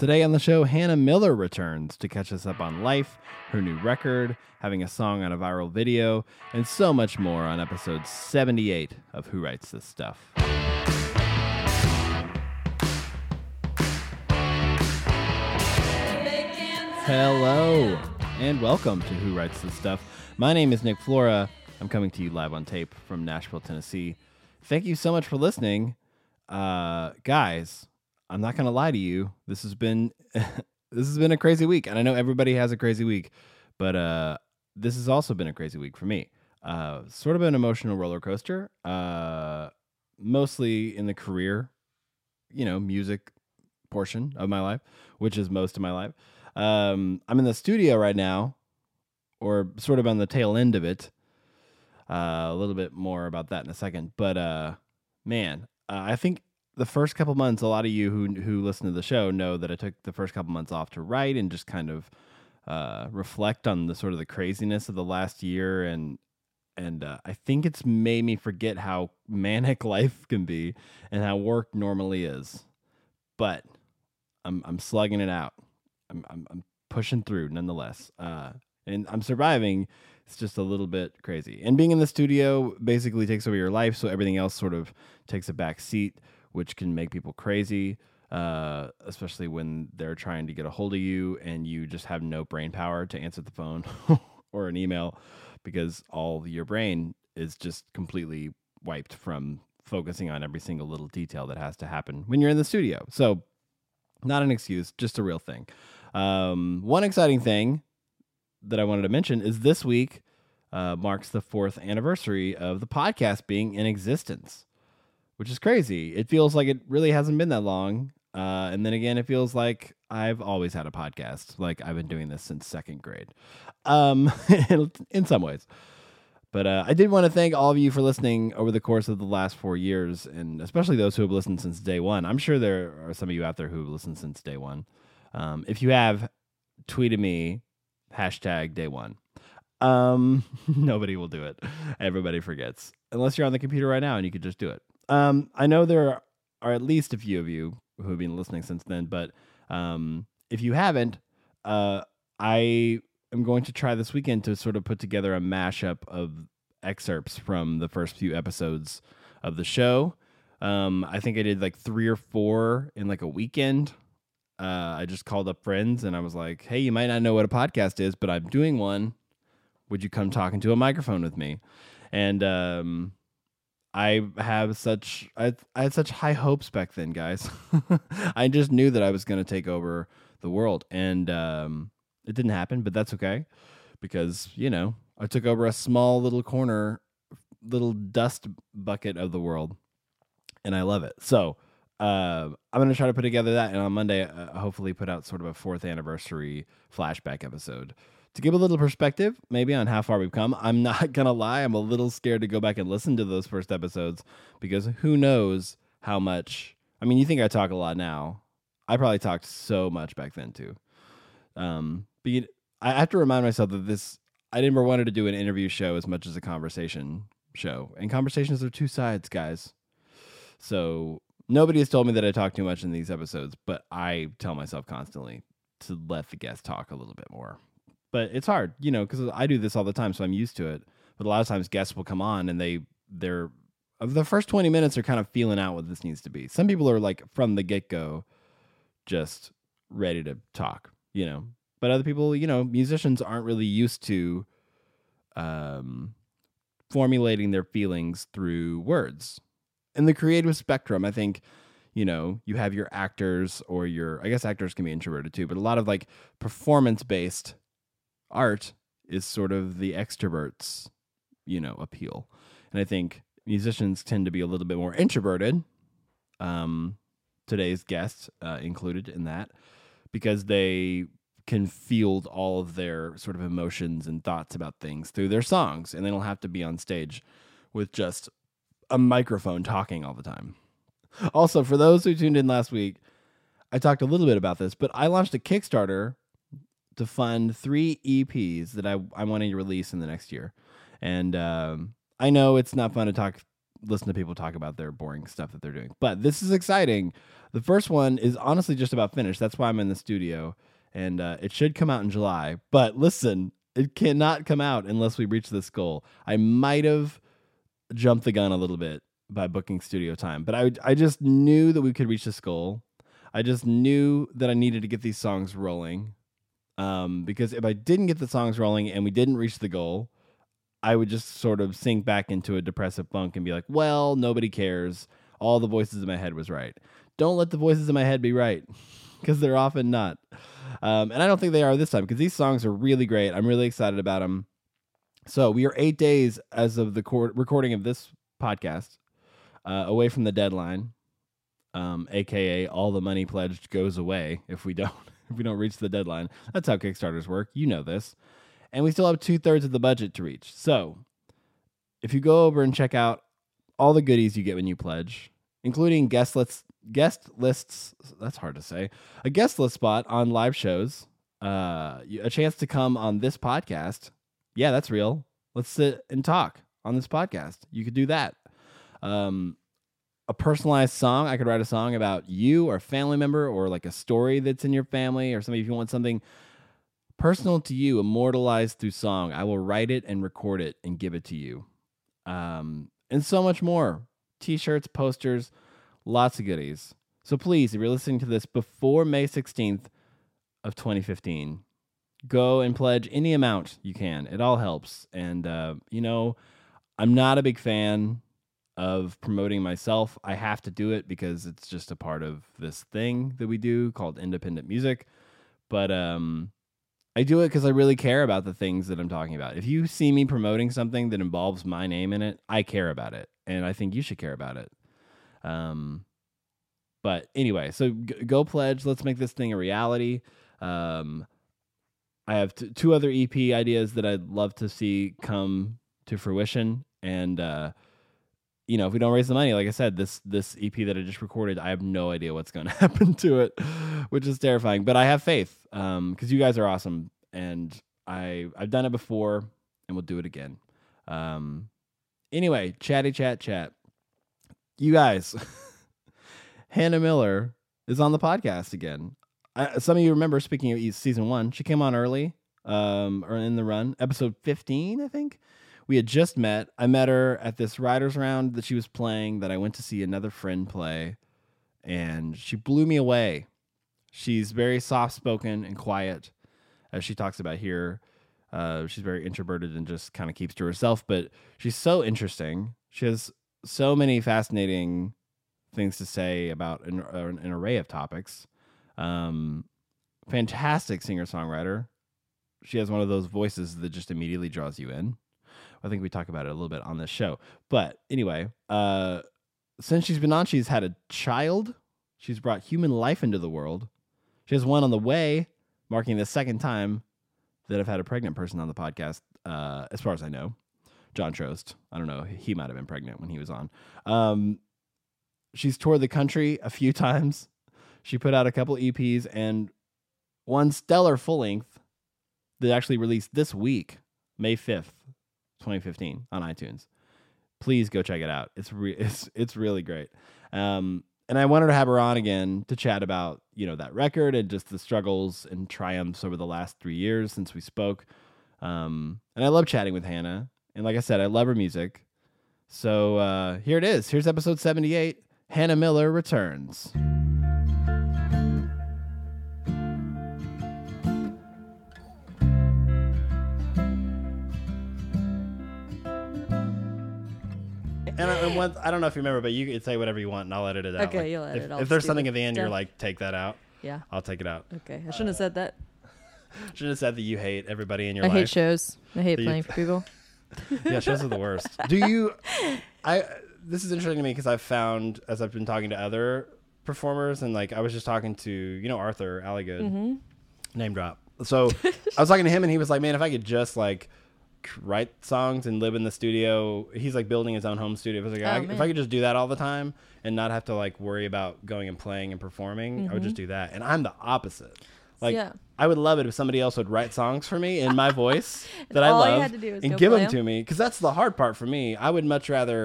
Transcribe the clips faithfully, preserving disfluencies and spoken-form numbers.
Today on the show, Hannah Miller returns to catch us up on life, her new record, having a song on a viral video, and so much more on episode seventy-eight of Who Writes This Stuff. Hello, and welcome to Who Writes This Stuff. My name is Nick Flora. I'm coming to you live on tape from Nashville, Tennessee. Thank you so much for listening. Uh, guys, I'm not going to lie to you. This has been this has been a crazy week, and I know everybody has a crazy week, but uh, this has also been a crazy week for me. Uh, sort of an emotional roller coaster, uh, mostly in the career, you know, music portion of my life, which is most of my life. Um, I'm in the studio right now, or sort of on the tail end of it. Uh, a little bit more about that in a second, but uh, man, uh, I think. The first couple months, a lot of you who who listen to the show know that I took the first couple months off to write and just kind of uh, reflect on the sort of the craziness of the last year, and and uh, I think it's made me forget how manic life can be and how work normally is. But I'm I'm slugging it out. I'm I'm, I'm pushing through nonetheless, uh, and I'm surviving. It's just a little bit crazy. And being in the studio basically takes over your life, so everything else sort of takes a back seat, which can make people crazy, uh, especially when they're trying to get a hold of you and you just have no brain power to answer the phone or an email because all your brain is just completely wiped from focusing on every single little detail that has to happen when you're in the studio. So not an excuse, just a real thing. Um, one exciting thing that I wanted to mention is this week uh, marks the fourth anniversary of the podcast being in existence, which is crazy. It feels like it really hasn't been that long. Uh, and then again, it feels like I've always had a podcast. Like I've been doing this since second grade, um, in some ways. But uh, I did want to thank all of you for listening over the course of the last four years, and especially those who have listened since day one. I'm sure there are some of you out there who have listened since day one. Um, if you have, tweeted me, hashtag day one. Um, nobody will do it. Everybody forgets. Unless you're on the computer right now and you could just do it. Um, I know there are at least a few of you who have been listening since then, but um, if you haven't, uh, I am going to try this weekend to sort of put together a mashup of excerpts from the first few episodes of the show. Um, I think I did like three or four in like a weekend. Uh, I just called up friends and I was like, hey, you might not know what a podcast is, but I'm doing one. Would you come talk into a microphone with me? And um, I have such, I, I had such high hopes back then, guys. I just knew that I was going to take over the world, and um, it didn't happen, but that's okay because, you know, I took over a small little corner, little dust bucket of the world, and I love it. So uh, I'm going to try to put together that, and on Monday, uh, hopefully put out sort of a fourth anniversary flashback episode. To give a little perspective, maybe on how far we've come, I'm not going to lie. I'm a little scared to go back and listen to those first episodes because who knows how much. I mean, you think I talk a lot now. I probably talked so much back then, too. Um, but you, I have to remind myself that this, I never wanted to do an interview show as much as a conversation show. And conversations are two sides, guys. So nobody has told me that I talk too much in these episodes, but I tell myself constantly to let the guest talk a little bit more. But it's hard, you know, because I do this all the time, so I'm used to it. But a lot of times guests will come on and they, they're, of the first twenty minutes, they're kind of feeling out what this needs to be. Some people are like from the get-go just ready to talk, you know. But other people, you know, musicians aren't really used to um, formulating their feelings through words. In the creative spectrum, I think, you know, you have your actors or your, I guess actors can be introverted too, but a lot of like performance-based art is sort of the extrovert's, you know, appeal. And I think musicians tend to be a little bit more introverted. Um, today's guest uh, included in that, because they can field all of their sort of emotions and thoughts about things through their songs, and they don't have to be on stage with just a microphone talking all the time. Also, for those who tuned in last week, I talked a little bit about this, but I launched a Kickstarter to fund three E Ps that I, I'm wanting to release in the next year. And um, I know it's not fun to talk listen to people talk about their boring stuff that they're doing. But this is exciting. The first one is honestly just about finished. That's why I'm in the studio, and uh, it should come out in July. But listen, it cannot come out unless we reach this goal. I might have jumped the gun a little bit by booking studio time, but I I just knew that we could reach this goal. I just knew that I needed to get these songs rolling, um, because if I didn't get the songs rolling and we didn't reach the goal, I would just sort of sink back into a depressive funk and be like, well, nobody cares. All the voices in my head was right. Don't let the voices in my head be right, because they're often not. Um, and I don't think they are this time, because these songs are really great. I'm really excited about them. So we are eight days as of the cor- recording of this podcast uh, away from the deadline, um, a k a all the money pledged goes away if we don't if we don't reach the deadline. That's how Kickstarters work. You know this. And we still have two-thirds of the budget to reach. So if you go over and check out all the goodies you get when you pledge, including guest lists, guest lists, that's hard to say, a guest list spot on live shows, uh, a chance to come on this podcast. Yeah, that's real. Let's sit and talk on this podcast. You could do that. Um, a personalized song. I could write a song about you or a family member, or like a story that's in your family, or something. If you want something personal to you, immortalized through song, I will write it and record it and give it to you. Um, and so much more. T-shirts, posters, lots of goodies. So please, if you're listening to this before May sixteenth of twenty fifteen, go and pledge any amount you can. It all helps. And, uh, you know, I'm not a big fan of promoting myself. I have to do it because it's just a part of this thing that we do called independent music. But, um... I do it because I really care about the things that I'm talking about. If you see me promoting something that involves my name in it, I care about it, and I think you should care about it. Um, but anyway, so g- go pledge. Let's make this thing a reality. Um, I have t- two other E P ideas that I'd love to see come to fruition, and uh, you know, if we don't raise the money, like I said, this this E P that I just recorded, I have no idea what's going to happen to it, which is terrifying. But I have faith, um, because you guys are awesome, and I I've done it before, and we'll do it again. Um, anyway, chatty chat chat. You guys, Hannah Miller is on the podcast again. I, some of you remember, speaking of season one, she came on early, um, or in the run, episode fifteen, I think. We had just met. I met her at this writer's round that she was playing, that I went to see another friend play, and she blew me away. She's very soft-spoken and quiet, as she talks about here. Uh, she's very introverted and just kind of keeps to herself, but she's so interesting. She has so many fascinating things to say about an, an array of topics. Um, fantastic singer-songwriter. She has one of those voices that just immediately draws you in. I think we talk about it a little bit on this show. But anyway, uh, since she's been on, she's had a child. She's brought human life into the world. She has one on the way, marking the second time that I've had a pregnant person on the podcast, uh, as far as I know. John Trost. I don't know. He might have been pregnant when he was on. Um, she's toured the country a few times. She put out a couple E Ps and one stellar full-length that actually released this week, May fifth. twenty fifteen on iTunes. Please go check it out. It's re- it's it's really great. Um, and I wanted to have her on again to chat about, you know, that record and just the struggles and triumphs over the last three years since we spoke. Um, and I love chatting with Hannah. And like I said, I love her music. So uh, here it is. Here's episode seventy-eight. Hannah Miller returns. And I, and once, I don't know if you remember, but you can say whatever you want, and I'll edit it out. Okay, like, you'll edit if, all if the there's something stupid at the end, stuff. you're like, take that out. Yeah. I'll take it out. Okay. I shouldn't have said that. Should have said that you hate everybody in your I life. hate shows. I hate Do you- playing for people. Yeah, shows are the worst. Do you? I. This is interesting to me because I've found, as I've been talking to other performers, and like I was just talking to, you know, Arthur Alligood, Mm-hmm. name drop. So I was talking to him, and he was like, "Man, if I could just like write songs and live in the studio." He's like building his own home studio. I was like, Oh, I, man. if I could just do that all the time and not have to like worry about going and playing and performing, I would Mm-hmm. just do that. And I'm the opposite. Like, Yeah. I would love it if somebody else would write songs for me in my voice that I all you love had to do was and go give play them 'em. to me, because that's the hard part for me. I would much rather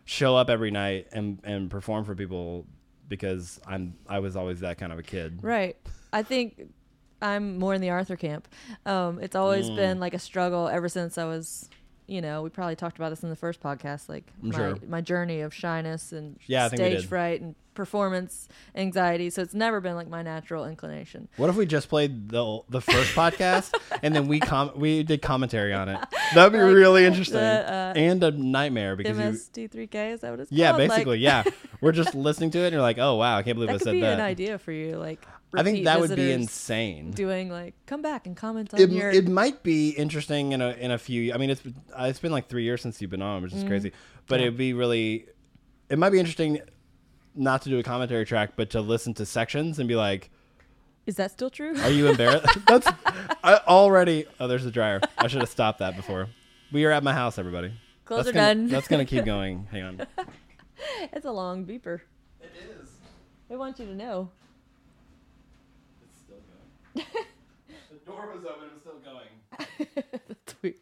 show up every night and and perform for people because I'm I was always that kind of a kid. Right. I think I'm more in the Arthur camp. Um, it's always Mm. been like a struggle ever since I was, you know, we probably talked about this in the first podcast, like I'm my, sure. my journey of shyness and Yeah, I think we stage did. fright and performance anxiety. So it's never been like my natural inclination. What if we just played the the first podcast and then we com- we did commentary on it? That'd be Like really interesting the, uh, and a nightmare because M you. S D three K, is that what it's Yeah, called? Like, basically, yeah. We're just listening to it and you're like, oh wow, I can't believe that I could said be that. an idea for you. Like, I think repeat that would be visitors insane. Doing like, come back and comment on It, your. it might be interesting in a in a few. I mean, it's uh, it's been like three years since you've been on, which is Mm. crazy. But Yeah. it'd be really, it might be interesting, not to do a commentary track, but to listen to sections and be like, Is that still true? "Are you embarrassed?" That's I already. Oh, there's the dryer. I should have stopped that before. We are at my house, everybody. Clothes that's are gonna, done. That's gonna keep going. Hang on. It's a long beeper. It is. They want you to know. It's still going. The door was open. It was still going. That's weird.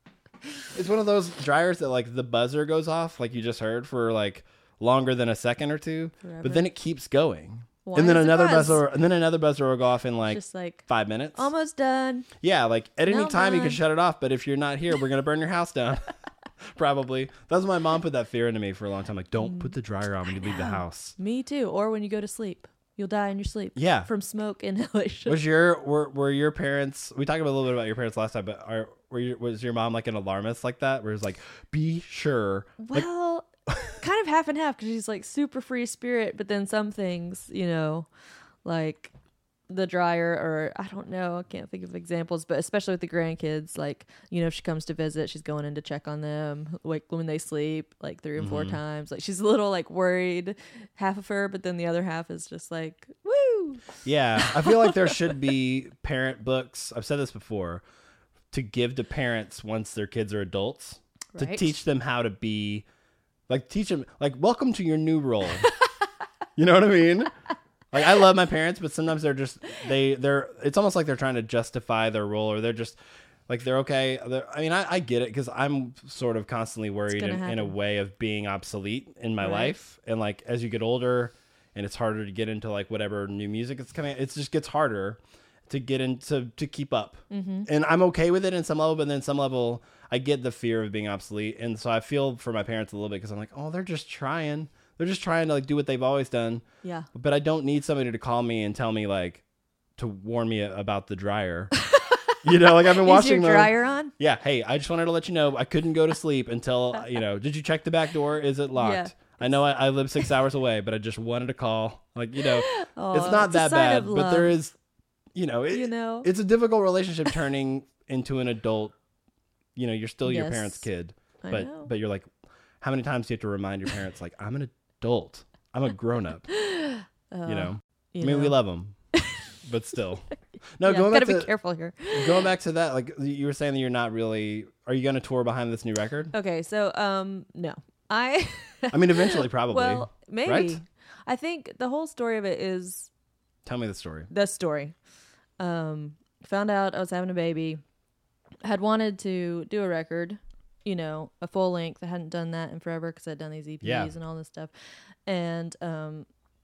It's one of those dryers that like the buzzer goes off, like you just heard, for like longer than a second or two, Forever. but then it keeps going, Why and then does it another buzz? buzzer, and then another buzzer will go off in like Just like five minutes. almost done. Yeah, like at any No, time you can man. shut it off, but if you're not here, we're gonna burn your house down. Probably. That's why my mom put that fear into me for a long time. Like, don't put the dryer on when you leave the house. Me too. Or when you go to sleep, you'll die in your sleep. Yeah. From smoke inhalation. Was your were were your parents? We talked about a little bit about your parents last time, but are were your, was your mom like an alarmist like that? Where it's like, be sure. Like, Well, kind of half and half because she's like super free spirit, but then some things, you know, like the dryer or I don't know, I can't think of examples, but especially with the grandkids, like, you know, if she comes to visit, she's going in to check on them, like when they sleep, like three and four Mhm. times. Like she's a little like worried, half of her, but then the other half is just like, woo. yeah, I feel like there should be parent books. I've said this before, to give to parents once their kids are adults, to Right. teach them how to be, like teach them, like, welcome to your new role. You know what I mean? Like, I love my parents, but sometimes they're just, they, they're, it's almost like they're trying to justify their role, or they're just, like, they're okay. They're, I mean, I, I get it, because I'm sort of constantly worried gonna in, in a happen. way of being obsolete in my Right. life. And, like, as you get older and it's harder to get into, like, whatever new music is coming out, it just gets harder to get into, to keep up. Mm-hmm. And I'm okay with it in some level, but then some level, I get the fear of being obsolete. And so I feel for my parents a little bit, because I'm like, oh, they're just trying. They're just trying to like do what they've always done. Yeah. But I don't need somebody to call me and tell me like to warn me about the dryer. You know, like I've been Is watching your the dryer on? Yeah, hey, I just wanted to let you know I couldn't go to sleep until, you know, did you check the back door? Is it locked? Yeah. I know I, I live six hours away, but I just wanted to call. Like, you know, Oh, it's not a that sign bad, of but there love, is, you know, it, you know. it's a difficult relationship turning into an adult. You know, you're still your Yes. parents' kid, I but know. but you're like, how many times do you have to remind your parents like, I'm an adult, I'm a grown up. Uh, You know, you I mean, we know. love them, but still. No, Yeah, going gotta back be to careful here. going back to that, like you were saying that you're not really. Are you going to tour behind this new record? Okay, so um, no, I. I mean, eventually, probably. Well, maybe. right? I think the whole story of it is Tell me the story. the story. Um, found out I was having a baby. Had wanted to do a record, you know, a full length. I hadn't done that in forever because I'd done these E Ps Yeah. and all this stuff. And um,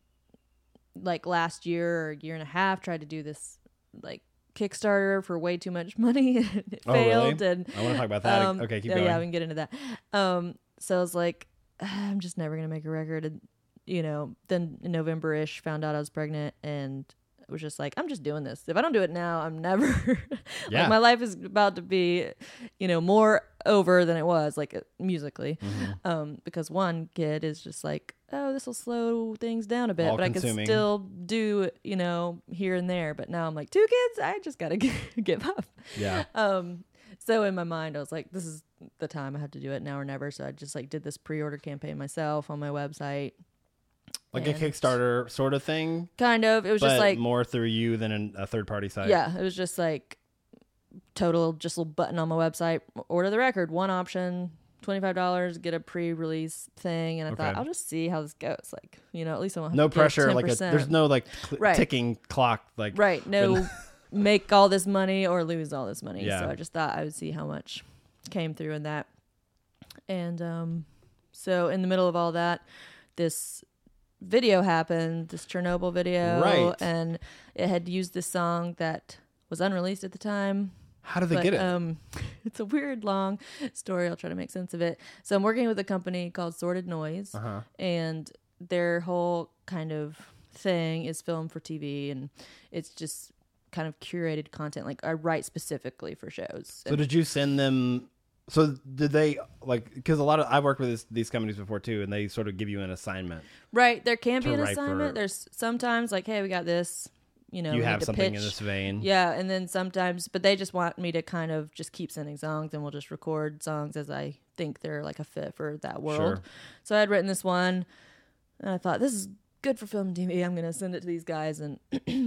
like last year or a year and a half, tried to do this like Kickstarter for way too much money. And it Oh, really? failed. And I want to talk about that. um, okay, keep oh, going. Yeah, we can get into that. Um, so I was like, I'm just never gonna make a record. And, you know, then in November-ish, found out I was pregnant, and was just like, I'm just doing this. If I don't do it now, I'm never. Yeah. Like my life is about to be, you know, more over than it was, like musically. Mhm. Um, because one kid is just like, oh, this will slow things down a bit, All but consuming. I can still do, you know, here and there. But now I'm like, two kids, I just gotta give up. Yeah. Um, so in my mind, I was like, this is the time I have to do it, now or never. So I just like did this pre-order campaign myself on my website. Like And a Kickstarter sort of thing, Kind of. It was but just like, more through you than an, a third party site. yeah, it was just like total, just a little button on my website, order the record, one option, twenty-five dollars, get a pre-release thing. And I thought, Okay. I'll just see how this goes. Like, you know, at least I won't have No to give pressure. Like a, ten percent. there's no like cl- Right. ticking clock. Like Right. No, when- make all this money or lose all this money. Yeah. So I just thought I would see how much came through in that. And um, So in the middle of all that, this video happened, this Chernobyl video, Right. and it had used this song that was unreleased at the time. How did they But, get it? Um, it's a weird, long story. I'll try to make sense of it. So I'm working with a company called Sorted Noise, Uh-huh. and their whole kind of thing is film for T V, and it's just kind of curated content. Like I write specifically for shows. So did you send them? So did they like? Because a lot of I've worked with this, these companies before too, and they sort of give you an assignment. Right, there can be to an write assignment. for- There's sometimes like, hey, we got this. You know, you we have need to something pitch. in this vein. Yeah, and then sometimes, but they just want me to kind of just keep sending songs, and we'll just record songs as I think they're like a fit for that world. Sure. So I had written this one, and I thought this is good for film T V. I'm gonna send it to these guys, and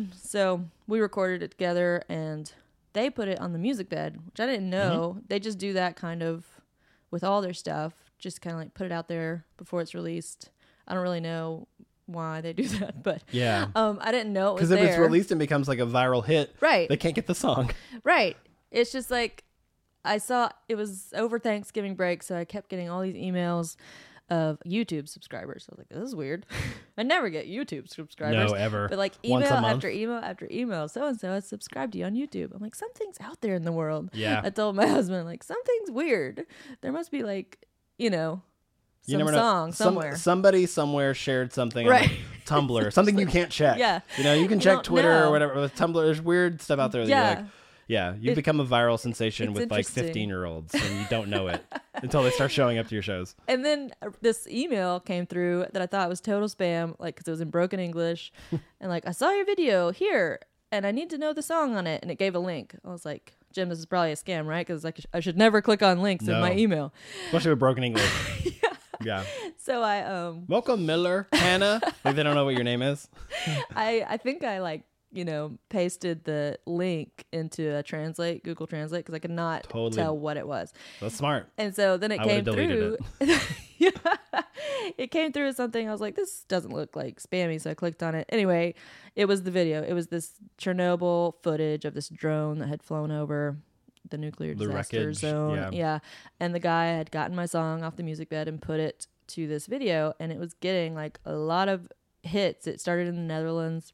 so we recorded it together, and they put it on the music bed, which I didn't know. Mm-hmm. They just do that kind of with all their stuff, just kind of like put it out there before it's released. I don't really know why they do that, but Yeah. um, I didn't know it was Because if there. it's released and becomes like a viral hit, Right. they can't get the song. Right. It's just like I saw it was over Thanksgiving break, so I kept getting all these emails of YouTube subscribers. I was like, this is weird. I never get YouTube subscribers. No, ever. But like Once email a month. after email after email, so and so has subscribed to you on YouTube. I'm like, something's out there in the world. Yeah. I told my husband, like, something's weird. There must be like, you know, You some never know. song Some- somewhere. somebody somewhere shared something Right. on like Tumblr, something you can't check. Yeah. You know, you can You check don't Twitter know. or whatever. With Tumblr, there's weird stuff out there that Yeah. you're like, yeah, you've It- become a viral sensation it's with like interesting. fifteen year olds and you don't know it until they start showing up to your shows. And then uh, this email came through that I thought was total spam, like, because it was in broken English. And, like, I saw your video here, and I need to know the song on it. And it gave a link. I was like, Jim, this is probably a scam, right? Because like, I should never click on links in No. my email. Especially with broken English. yeah. yeah. So I, um, Welcome, Miller, Hannah. Like they don't know what your name is. I, I think I, like, you know, pasted the link into a translate, Google Translate, because I could not Totally. tell what it was. That's smart. And so then it I came would've through. deleted yeah, it came through as something. I was like, this doesn't look like spammy. So I clicked on it. Anyway, it was the video. It was this Chernobyl footage of this drone that had flown over the nuclear The disaster wreckage, zone. yeah. And the guy had gotten my song off the music bed and put it to this video. And it was getting like a lot of hits. It started in the Netherlands.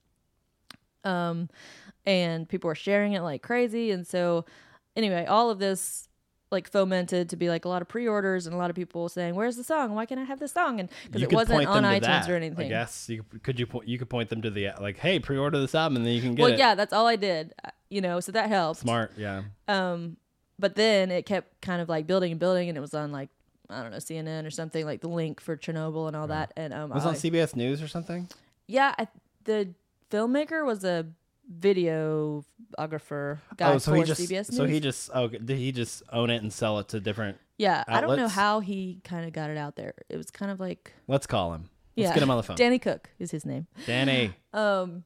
Um, and people were sharing it like crazy. And so anyway, all of this like fomented to be like a lot of pre-orders and a lot of people saying, where's the song? Why can't I have the song? And because You it could wasn't point on them to iTunes that, or anything. I guess you could, could you po- you could point them to the like, hey, pre-order this album and then you can get Well, it. yeah, that's all I did, uh, you know, so that helped. Smart, yeah. Um, but then it kept kind of like building and building, and it was on like, I don't know, C N N or something, like the link for Chernobyl and all that. And um, Was it I, on C B S News or something? yeah, I, the filmmaker was a videographer guy oh, so for he just C B S News. so he just oh, did he just own it and sell it to different? Yeah, I don't know outlets? how he kind of got it out there. It was kind of like, Let's call him. Let's yeah, get him on the phone. Danny Cook is his name. Danny. Um,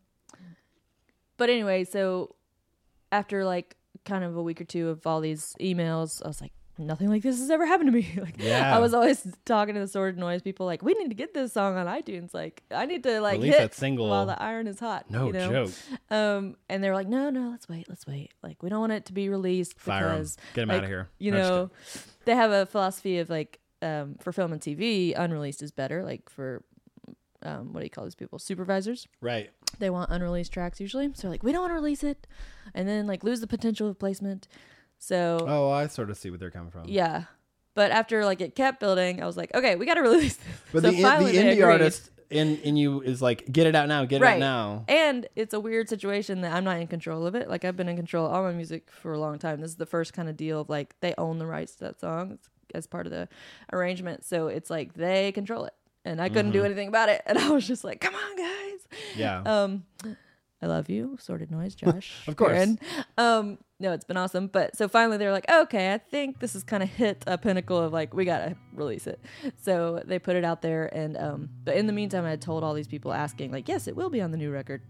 but anyway, so after like kind of a week or two of all these emails, I was like, nothing like this has ever happened to me. Like, Yeah. I was always talking to the Sorted Noise people, like, we need to get this song on iTunes. Like, I need to like Release hit that single. while the iron is hot. No you know? joke. Um, and they were like, no, no, let's wait, let's wait. Like, we don't want it to be released Fire him. because Get him like, out of here. You No, just know, they have a philosophy of like, um, for film and T V, unreleased is better. Like for, um, what do you call these people? Supervisors. Right. They want unreleased tracks usually. So they're like, we don't want to release it and then like lose the potential of placement. So Oh, I sort of see where they're coming from. yeah. But after like it kept building, I was like, okay, we got to release this. But So the, finally the they indie agreed. artist in, in you is like, get it out now, get it out Right. now. And it's a weird situation that I'm not in control of it. Like I've been in control of all my music for a long time. This is the first kind of deal of like they own the rights to that song as part of the arrangement. So it's like they control it. And I couldn't do anything about it. And I was just like, come on, guys. Yeah. Um, I love you, Sorted Noise, Josh. Of course. Aaron. Um, no, it's been awesome. But so finally they're like, okay, I think this has kind of hit a pinnacle of like, we got to release it. So they put it out there. And, um, but in the meantime, I had told all these people asking like, yes, it will be on the new record.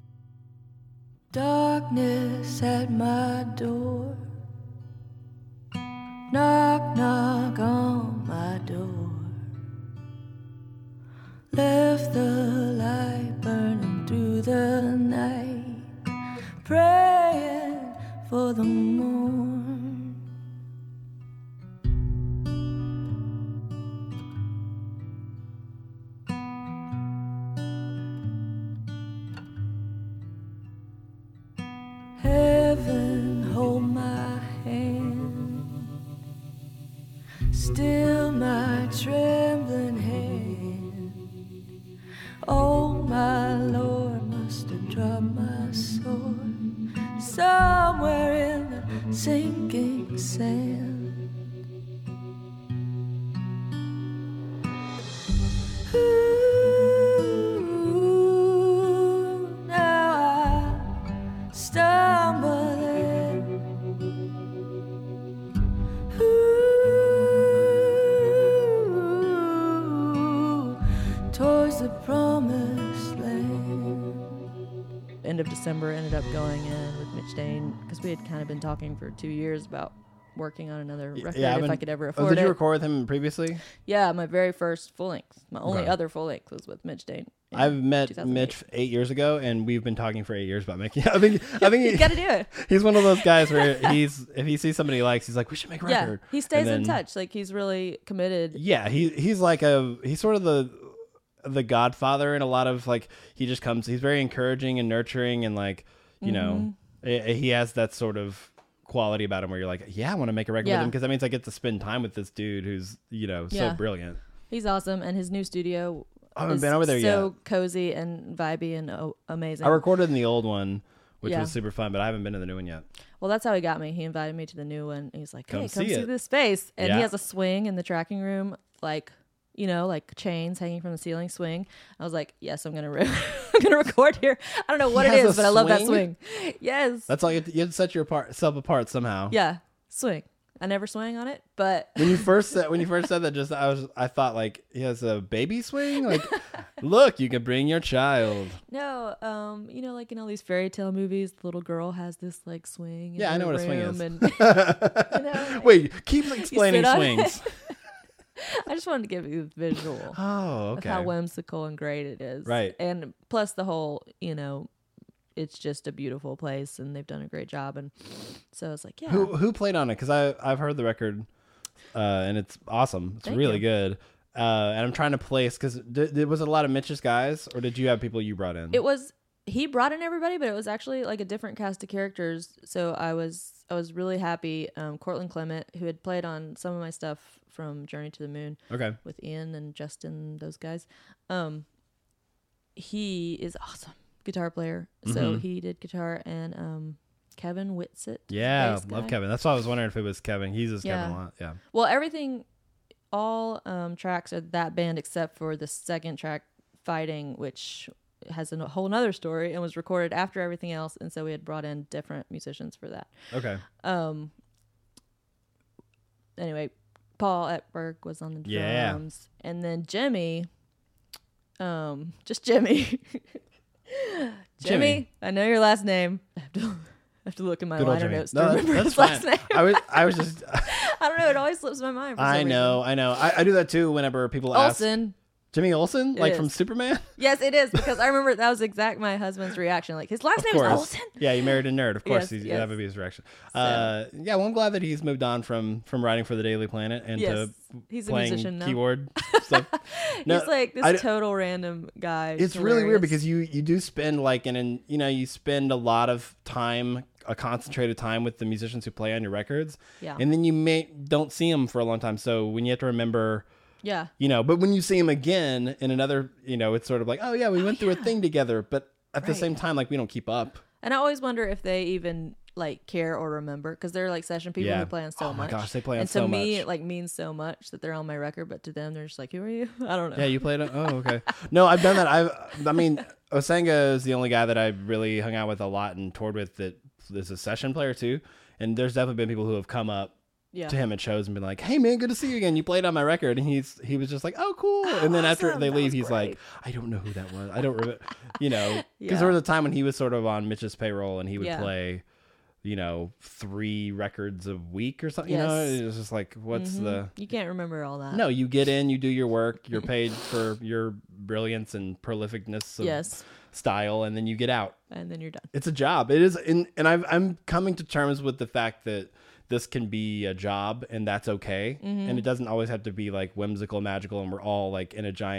Darkness at my door. Knock, knock on my door. Left the light burning through the night, praying for the morn. heaven hold my hand, still my trembling hand. Oh, my Lord, must have dropped my sword somewhere in the sinking sand. Ooh, now I stumbling. Ooh, towards the promised land. End of December, ended up going in with Mitch Dane because we had kind of been talking for two years about working on another record Yeah, I've if been- I could ever Oh, afford did it. you record with him previously? Yeah, my very first full length. My only Okay. other full length was with Mitch Dane. in I've met two thousand eight. Mitch eight years ago, and we've been talking for eight years about making. I think I think You he, gotta do it. he's one of those guys where he's if he sees somebody he likes, he's like, we should make a Yeah, record. he stays And in then- touch. Like he's really committed. Yeah, he he's like a he's sort of the the godfather in a lot of like he just comes. He's very encouraging and nurturing, and like you know Mm-hmm. eh, he has that sort of quality about him where you're like, yeah, I want to make a record Yeah. with him because that means I get to spend time with this dude who's you know Yeah. so brilliant. He's awesome, and his new studio. I haven't is been over there so yet. cozy and vibey and oh, amazing. I recorded in the old one, which Yeah. was super fun, but I haven't been to the new one yet. Well, that's how he got me. He invited me to the new one. He's like, Come "Hey, see come see it." this space." And Yeah. he has a swing in the tracking room, like you know, like chains hanging from the ceiling swing. I was like, "Yes, I'm gonna, re- I'm gonna record here." I don't know what He it has is, a but I love that swing? swing. Yes. That's all you have to, you have to set yourself apart somehow. Yeah, swing. I never swing on it, but When you first said when you first said that, just I was I thought like he has a baby swing. Like, look, you can bring your child. no, um, you know, like in all these fairy tale movies, the little girl has this like swing. in Yeah, I know her what a swing room is. And, you know, Wait, keep explaining sit on swings. I just wanted to give you the visual Oh, of okay. how whimsical and great it is. Right. And plus the whole, you know, it's just a beautiful place and they've done a great job. And so it's like, yeah. Who who played on it? Because I I've heard the record, uh, and it's awesome. It's Thank really you. good. Uh, and I'm trying to place because did, did, was it a lot of Mitch's guys, or did you have people you brought in? It was he brought in everybody, but it was actually like a different cast of characters. So I was I was really happy. Um, Cortland Clement, who had played on some of my stuff from Journey to the Moon Okay. with Ian and Justin, those guys. Um, he is awesome guitar player. So Mhm. he did guitar, and um, Kevin Whitsitt. Yeah, bass love guy. Kevin. That's why I was wondering if it was Kevin. He uses Kevin a Yeah. lot. Yeah. Well, everything, all um, tracks are that band except for the second track, Fighting, which has a whole nother story and was recorded after everything else. And so we had brought in different musicians for that. Okay. Um. Anyway, Paul Etberg was on the Yeah. drums. And then Jimmy, um, just Jimmy. Jimmy, Jimmy. I know your last name. I have to, I have to look in my Good old liner Jimmy. notes to No, remember that's his fine. last name. I was I was just I don't know. It always slips my mind. For I some know I know I, I do that too whenever people reason. ask Olsen. Jimmy Olsen It like is. from Superman. Yes, it is because I remember that was exact my husband's reaction. Like his last Of name course. is Olsen. Yeah, you married a nerd. Of course, Yes, he's, yes. that would be his reaction. Uh, yeah, well, I'm glad that he's moved on from from writing for the Daily Planet and Yes, to he's a playing musician now. keyboard stuff. No, He's like this I- total random guy. It's really weird hilarious. because you you do spend like an, an you know you spend a lot of time, a concentrated time with the musicians who play on your records, Yeah. and then you may don't see them for a long time. So when you have to remember. yeah. You know, but when you see him again in another, you know, it's sort of like, oh yeah, we went through a thing together, but at the Right. same time, like we don't keep up. And I always wonder if they even like care or remember because they're like session people Yeah. who play on so Oh my much. gosh, they play on and so to me, much. it like means so much that they're on my record, but to them, they're just like, "Who are you?" I don't know. Yeah, you played it. Oh, okay. No, I've done that. I've, I mean, Osenga is the only guy that I really hung out with a lot and toured with that is a session player too. And there's definitely been people who have come up yeah. to him at shows and been like, "Hey man, good to see you again. You played on my record." And he's he was just like, "Oh, cool." Oh, and then after awesome. they That leave, was he's great. like, "I don't know who that was. I don't remember." You know, because Yeah. there was a time when he was sort of on Mitch's payroll and he would Yeah. play, you know, three records a week or something. You know, Yes. it was just like, what's Mhm. the You can't remember all that. no, you get in, you do your work, you're paid for your brilliance and prolificness of Yes. style, and then you get out. And then you're done. It's a job. It is, and, and I've, I'm coming to terms with the fact that this can be a job, and that's okay. Mm-hmm. And it doesn't always have to be like whimsical, magical, and we're all like in a giant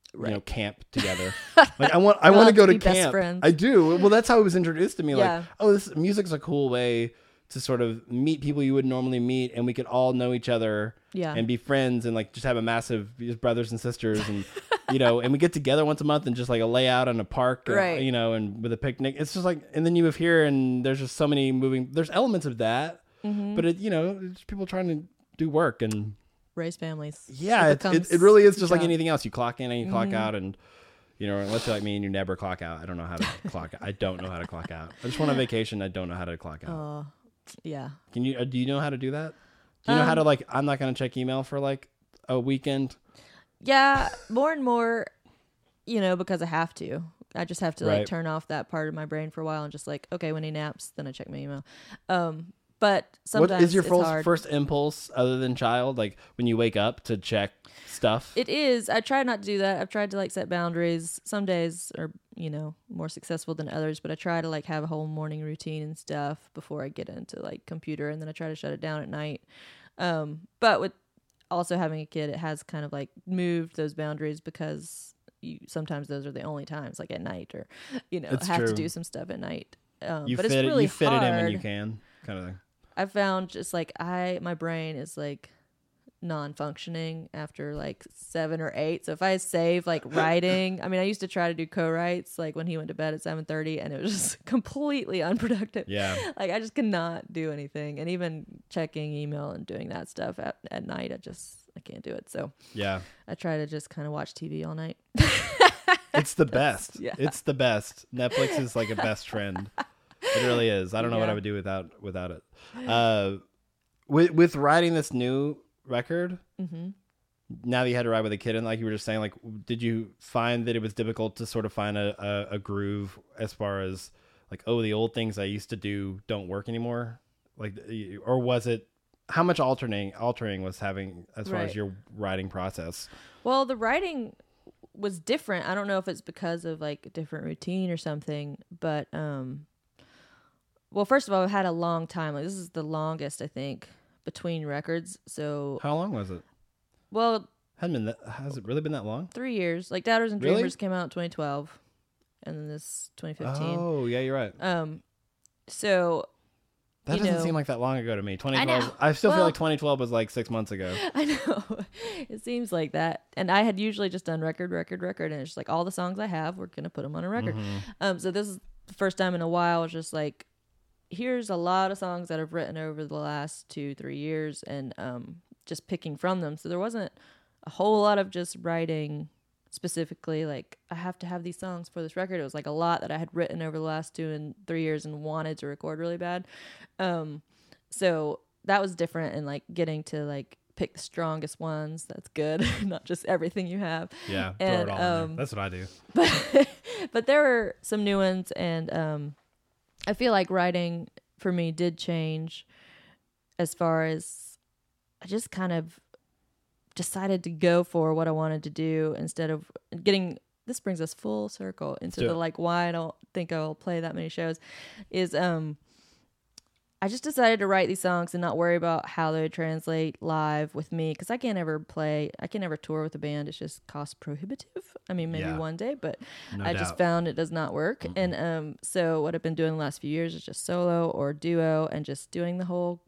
you know, Right. camp together. Like I want, I We all want to have go to to be best camp. friends. I do. Well, that's how it was introduced to me. Yeah. Like, oh, this music's a cool way to sort of meet people you would normally meet, and we could all know each other. Yeah. And be friends and like just have a massive just brothers and sisters and you know, and we get together once a month and just like a layout in a park, uh, Right. you know, and with a picnic. It's just like, and then you move here and there's just so many moving. There's elements of that, Mm-hmm. but it, you know, it's people trying to do work and Raise families. yeah, It it, it, becomes it really is a just like job. anything else. You clock in and you clock Mhm. out, and you know, unless you're like me and you never clock out. I don't know how to clock. I don't know how to clock out. I just went on vacation. I don't know how to clock out. Oh, yeah. Can you? Uh, do you know how to do that? Do you know how Um, to like? I'm not going to check email for like a weekend. Yeah, more and more, you know, because I have to. I just have to Right. like turn off that part of my brain for a while and just like, okay, when he naps, then I check my email. Um, but sometimes What is your it's first, hard. first impulse other than child? Like when you wake up to check stuff? It is. I try not to do that. I've tried to like set boundaries. Some days are, you know, more successful than others, but I try to like have a whole morning routine and stuff before I get into like computer, and then I try to shut it down at night. Um, but with also having a kid, it has kind of like moved those boundaries because you sometimes those are the only times, like at night, or you know, It's have true. to do some stuff at night. Um, you but fit it's it. really You fit hard. it in when you can, kind of thing. I found just like I my brain is like non-functioning after like seven or eight. So if I save like writing, I mean, I used to try to do co-writes like when he went to bed at seven thirty, and it was just completely unproductive. Yeah. Like I just could not do anything, and even checking email and doing that stuff at, at night, I just I can't do it. So Yeah. I try to just kind of watch T V all night. It's the best. yeah. It's the best. Netflix is like a best friend. It really is. I don't know what Yeah. I would do without without it. Uh, with with writing this new record, Mm-hmm. now that you had to write with a kid, and like you were just saying, like, did you find that it was difficult to sort of find a, a, a groove as far as like, oh, the old things I used to do don't work anymore? Like, or was it, how much alternating altering was having as far Right. as your writing process? Well, the writing was different. I don't know if it's because of like a different routine or something, but um well, first of all, I've had a long time. Like this is the longest I think between records. So, How long was it? well, Hadn't been that, has it really been that long? three years. Like Doubters and Really? Dreamers came out in twenty twelve, and then this twenty fifteen. Oh, yeah, you're right. Um, so That you doesn't know- seem like that long ago to me. twenty I twelve. know. I, still feel Well- like twenty twelve was like six months ago. I know it seems like that, and I had usually just done record, record, record, and it's just like all the songs I have, we're gonna put them on a record. Mhm. Um, so this is the first time in a while. It's just like, here's a lot of songs that I've written over the last two, three years, and um, just picking from them. So there wasn't a whole lot of just writing specifically like I have to have these songs for this record. It was like a lot that I had written over the last two and three years and wanted to record really bad. Um, so that was different, and like getting to like pick the strongest ones. That's good, not just everything you have. Yeah, throw And, it all in there. um, That's what I do. But but there were some new ones, and um, I feel like writing for me did change as far as I just kind of decided to go for what I wanted to do instead of getting. This brings us full circle into do the it. like why I don't think I'll play that many shows. Is um, I just decided to write these songs and not worry about how they translate live with me, because I can't ever play. I can never tour with a band. It's just cost prohibitive. I mean, maybe Yeah. one day, but No I doubt. just found it does not work. Mm-mm. And um, so what I've been doing the last few years is just solo or duo, and just doing the whole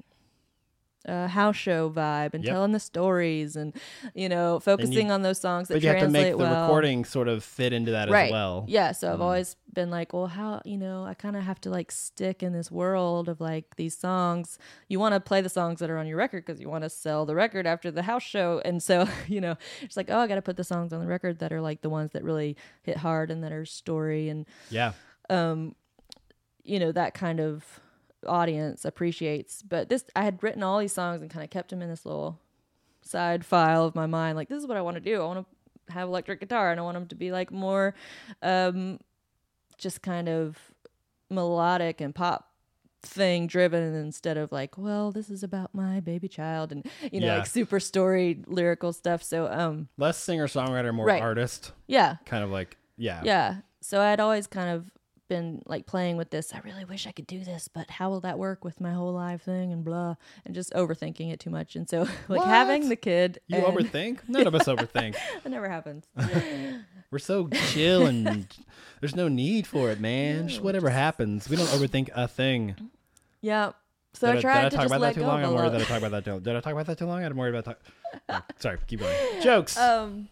uh, house show vibe and Yep. telling the stories, and you know, focusing on those songs that But you have to translate make the well. recording sort of fit into that Right. as well. Yeah, so I've Mm. always been like, well, how, you know, I kind of have to like stick in this world of like these songs. You want to play the songs that are on your record because you want to sell the record after the house show. And so, you know, it's like, oh, I got to put the songs on the record that are like the ones that really hit hard and that are story, and Yeah. um, you know, that kind of audience appreciates. But this, I had written all these songs and kind of kept them in this little side file of my mind. Like, this is what I want to do. I want to have electric guitar, and I want them to be like more, um, just kind of melodic and pop thing driven, instead of like, well, this is about my baby child, and you know, Yeah. like super story lyrical stuff. So, um, Less singer songwriter, more Right. artist. yeah, Kind of like, yeah. yeah. So I'd always kind of been like playing with this. I really wish I could do this, but how will that work with my whole life thing and blah, and just overthinking it too much. And so like What? having the kid, You and overthink? None of us overthink. it never happens. We're so chill and there's no need for it, man. Just whatever happens. We don't overthink a thing. Yeah. So did I tried I, did I to talk just about let that too go long? of I'm a worried lot. that I talk about that too long. Did I talk about that too long? I'm worried about talk. Oh, sorry, keep going. Jokes. Um,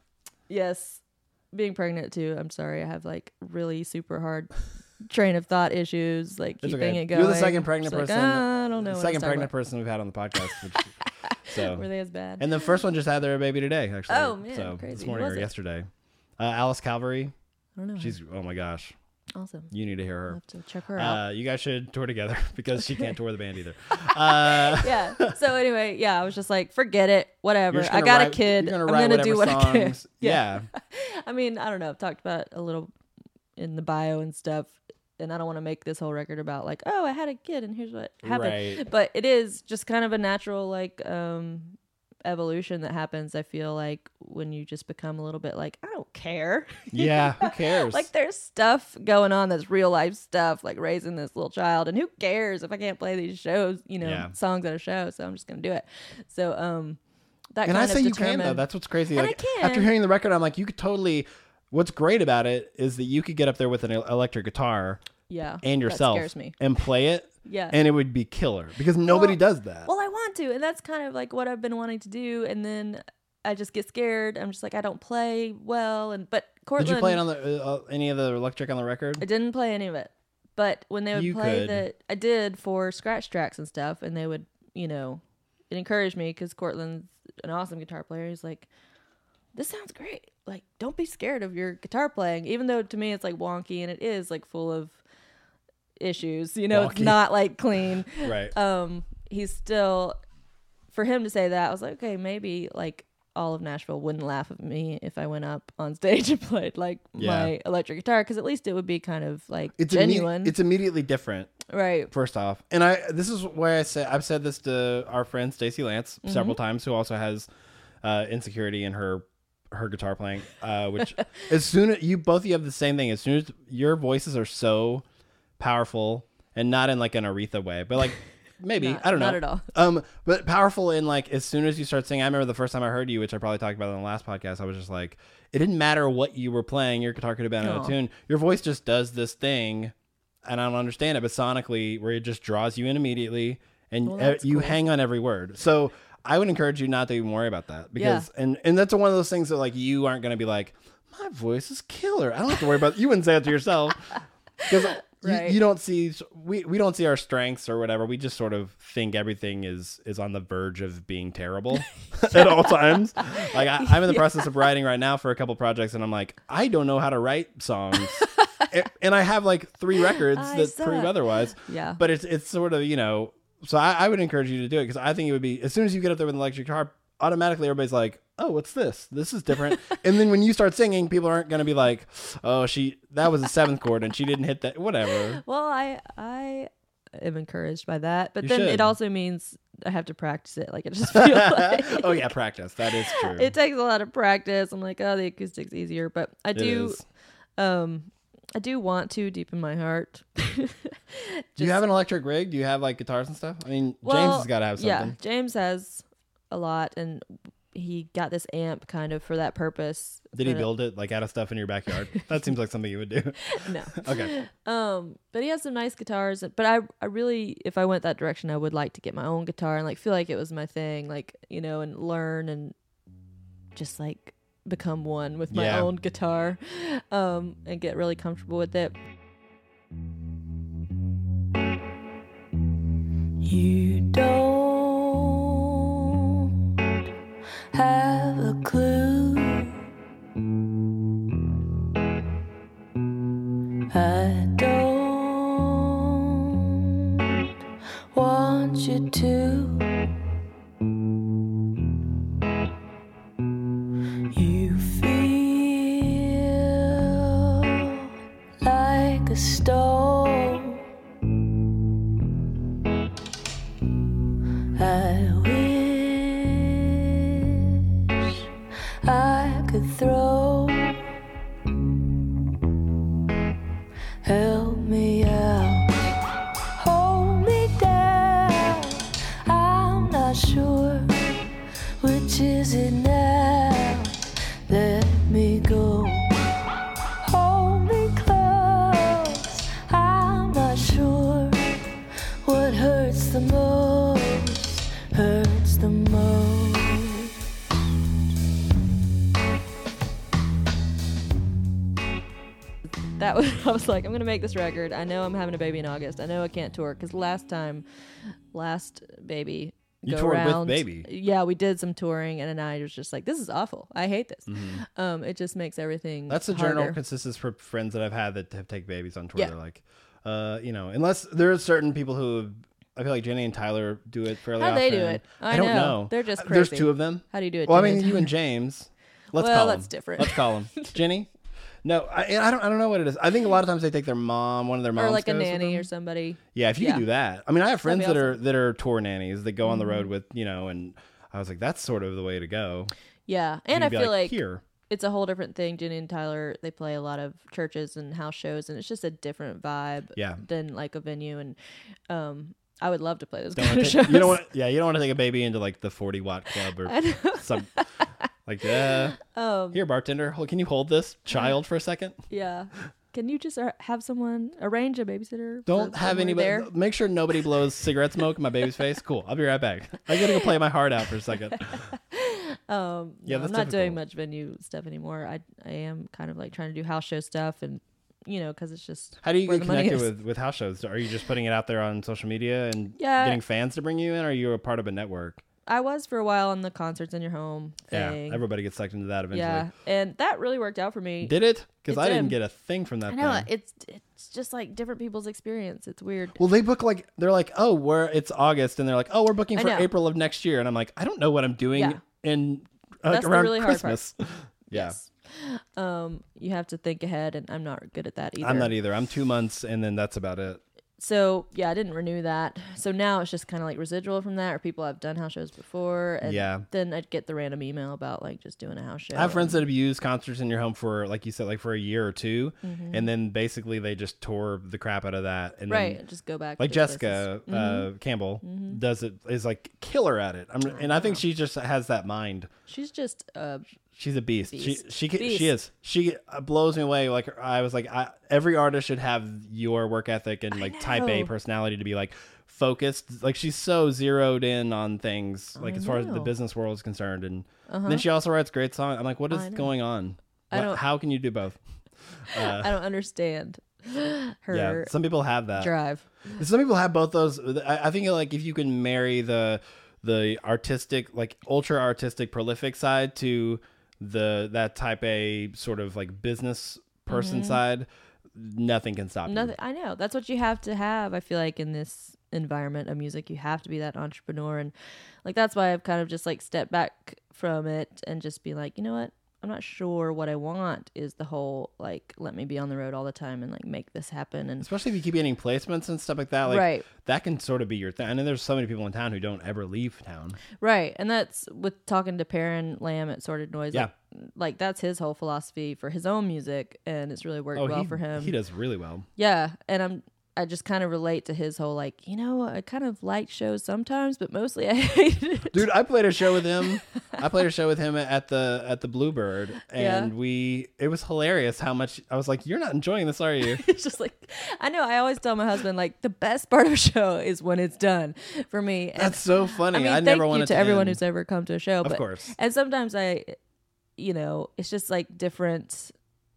yes, being pregnant too. I'm sorry, I have like really super hard train of thought issues, like It's keeping okay. it going. You're the second pregnant Just like, person. "Ah, I don't know. The what second I was talking pregnant person we've had on the podcast. Which, so, about." Were they as bad? and the first one just had their baby today, actually. Oh, man, so crazy. this Who morning was or it? yesterday. Uh, Alice Calvary. I don't know. She's oh my gosh, awesome. you need to hear I'll her. have to check her out. Uh, you guys should tour together because she can't tour the band either. Uh, Yeah. So anyway, yeah, I was just like, forget it, whatever. you're just I gonna got write- a kid. You're gonna I'm write gonna do what whatever I can. songs- Yeah. I mean, I don't know. I've talked about it a little in the bio and stuff, and I don't want to make this whole record about like, oh, I had a kid and here's what happened. Right. But it is just kind of a natural like um evolution that happens. I feel like when you just become a little bit like, I don't care. Yeah. Who cares? Like there's stuff going on that's real life stuff, like raising this little child, and who cares if I can't play these shows, you know, Yeah. songs at a show? So I'm just gonna do it. So um, that and kind I of say you determined. can though. That's what's crazy. And Like I can. after hearing the record, I'm like, you could totally. What's great about it is that you could get up there with an el- electric guitar yeah, and yourself that scares me. and play it, Yeah, and it would be killer because nobody Well- does that. well, I want to, and that's kind of like what I've been wanting to do, and then I just get scared. I'm just like, I don't play well, and but Cortland, Did you play it on the uh, any of the electric on the record? I didn't play any of it, but when they would You play could. that, I did for scratch tracks and stuff, and they would, you know, it encouraged me because Cortland's an awesome guitar player. He's like, this sounds great. Like, don't be scared of your guitar playing, even though to me it's like wonky and it is like full of issues. You know, Wonky. it's not like clean. Right. Um, he's still, for him to say that, I was like, okay, maybe like all of Nashville wouldn't laugh at me if I went up on stage and played like Yeah. my electric guitar, because at least it would be kind of like It's imme- genuine, it's immediately different. right? First off, and I this is why I say I've said this to our friend Stacey Lance several Mm-hmm. times, who also has uh, insecurity in her her guitar playing. Uh, which as soon as you both of you have the same thing, as soon as your voices are so powerful, and not in like an Aretha way, but like maybe Not- I don't know, not at all. Um, but powerful in like as soon as you start singing. I remember the first time I heard you, which I probably talked about in the last podcast. I was just like, it didn't matter what you were playing, your guitar could have been out of Aw. tune. Your voice just does this thing. And I don't understand it, but sonically, where it just draws you in immediately, and Well, uh, that's you cool. hang on every word. So I would encourage you not to even worry about that, because and and that's one of those things that like you aren't going to be like, my voice is killer. I don't have to worry about. You wouldn't say it to yourself because Right. you, you don't see we we don't see our strengths or whatever. We just sort of think everything is is on the verge of being terrible at all times. Like I, I'm in the process of writing right now for a couple projects, and I'm like, I don't know how to write songs. A- and I have like three records I that suck. prove otherwise. Yeah. But it's it's sort of, you know, so I, I would encourage you to do it, because I think it would be, as soon as you get up there with an electric guitar, automatically everybody's like, oh, what's this? This is different. And then when you start singing, people aren't going to be like, oh, she, that was a seventh chord and she didn't hit that, whatever. Well, I I am encouraged by that, but You then should. it also means I have to practice it. Like it just feels like Oh yeah, practice. That is true. it takes a lot of practice. I'm like, oh, the acoustic's easier, but I It do, is. um, I do want to deep in my heart. Do you have an electric rig? Do you have like guitars and stuff? I mean, James Well, has got to have Yeah, something. James has a lot, and he got this amp kind of for that purpose. Did he for the- build it like out of stuff in your backyard? That seems like something you would do. No. Okay. Um, but he has some nice guitars. But I, I really, if I went that direction, I would like to get my own guitar and like feel like it was my thing, like, you know, and learn and just like become one with my Yeah. own guitar, um, and get really comfortable with it. You don't have a clue. I don't want you to. You feel like a stone. I wish I could throw. Help me out, hold me down. I'm not sure which is it now. Let me go. what hurts the most, hurts the most. That was, I was like, I'm going to make this record. I know I'm having a baby in August. I know I can't tour because last time, last baby, You go toured around, with baby. Yeah, we did some touring, and then I was just like, this is awful. I hate this. Mm-hmm. Um, it just makes everything That's the harder. general consensus for friends that I've had that have take babies on tour. Yeah. They're like, uh, you know, unless there are certain people who, I feel like Jenny and Tyler do it fairly How often. they do it? I, I don't know. know. They're just Uh, crazy. There's two of them. How do you do it? Well, I Jenny mean, and you and James. Let's Well, call that's them. different. Let's call them. Jenny? No, I, I don't. I don't know what it is. I think a lot of times they take their mom, one of their moms, or like a goes with nanny them. or somebody. Yeah, if you Yeah. can do that. I mean, I have friends That'd that be are awesome. that are tour nannies that go on the Mm-hmm. road with, you know, and I was like, that's sort of the way to go. Yeah, You and I can be feel like, here. it's a whole different thing. Jenny and Tyler, they play a lot of churches and house shows, and it's just a different vibe Yeah. than like a venue. And um, I would love to play those Don't kind wanna of take, shows. you don't want. Yeah, you don't want to take a baby into like the forty watt club or I know. some. Like, uh, Um, here, bartender, hold- can you hold this child for a second? yeah. Can you just ar- have someone arrange a babysitter? Don't for have when we're anybody. there? Make sure nobody blows cigarette smoke in my baby's face. Cool. I'll be right back. I gotta go play my heart out for a second. Um, Yeah, no, that's I'm not doing difficult. much venue stuff anymore. I I am kind of like trying to do house show stuff, and you know, because it's just How do you where get the money connected is. with, with house shows? Are you just putting it out there on social media and Yeah. getting fans to bring you in? Or are you a part of a network? I was for a while on the concerts in your home thing. Yeah, everybody gets sucked into that eventually. Yeah, and that really worked out for me. Did it? Because It I didn't did. get a thing from that I know thing. it's it's just like different people's experience. It's weird. Well, they book like they're like, oh, we're it's August, and they're like, oh, we're booking I for know. April of next year, and I'm like, I don't know what I'm doing Yeah. in uh, That's the around really hard part. Christmas. Yeah, Yes. Um, you have to think ahead, and I'm not good at that either. I'm not either. I'm two months, and then that's about it. So yeah, I didn't renew that. So now it's just kind of like residual from that, or people have done house shows before, and Yeah. then I'd get the random email about like just doing a house show. I have friends that have used concerts in your home for, like you said, like for a year or two, and then basically they just tore the crap out of that, and Mm-hmm. right, then, just go back. like to those Jessica places. uh, Campbell does it is like killer at it. I'm, and I think she just has that mind. She's just uh, She's a beast. Beast. She she ca- Beast. she is. She uh, blows me away. Like I was like, I, every artist should have your work ethic and like type A know. personality to be like focused. Like she's so zeroed in on things. Like I as far as the know. business world is concerned, and Uh-huh. then she also writes great songs. I'm like, what is I know. going on? I What- don't- how can you do both? Uh, I don't understand her yeah, some people have that. drive. Some people have both those. I, I think like if you can marry the the artistic, like ultra artistic, prolific side to the that type A sort of like business person side, nothing can stop Nothing. you. I know that's what you have to have. I feel like in this environment of music, you have to be that entrepreneur, and like that's why I've kind of just like stepped back from it and just be like, you know what? I'm not sure what I want is the whole like let me be on the road all the time and like make this happen and Especially if you keep getting placements and stuff like that. Like right. that can sort of be your thing. I know there's so many people in town who don't ever leave town. Right. And that's with talking to Perrin Lamb at Sorted Noise. Yeah. Like, like that's his whole philosophy for his own music, and it's really worked well Oh, he, for him. he does really well. Yeah, and I'm I just kind of relate to his whole like, you know, I kind of like shows sometimes, but mostly I hate it. Dude, I played a show with him. I played a show with him at the at the Bluebird, and Yeah. we it was hilarious how much I was like, "You're not enjoying this, are you?" It's just like I know. I always tell my husband like the best part of a show is when it's done for me. And That's so funny. I mean, I thank never you wanted to to everyone end. who's ever come to a show. Of but, course. And sometimes I, you know, it's just like different.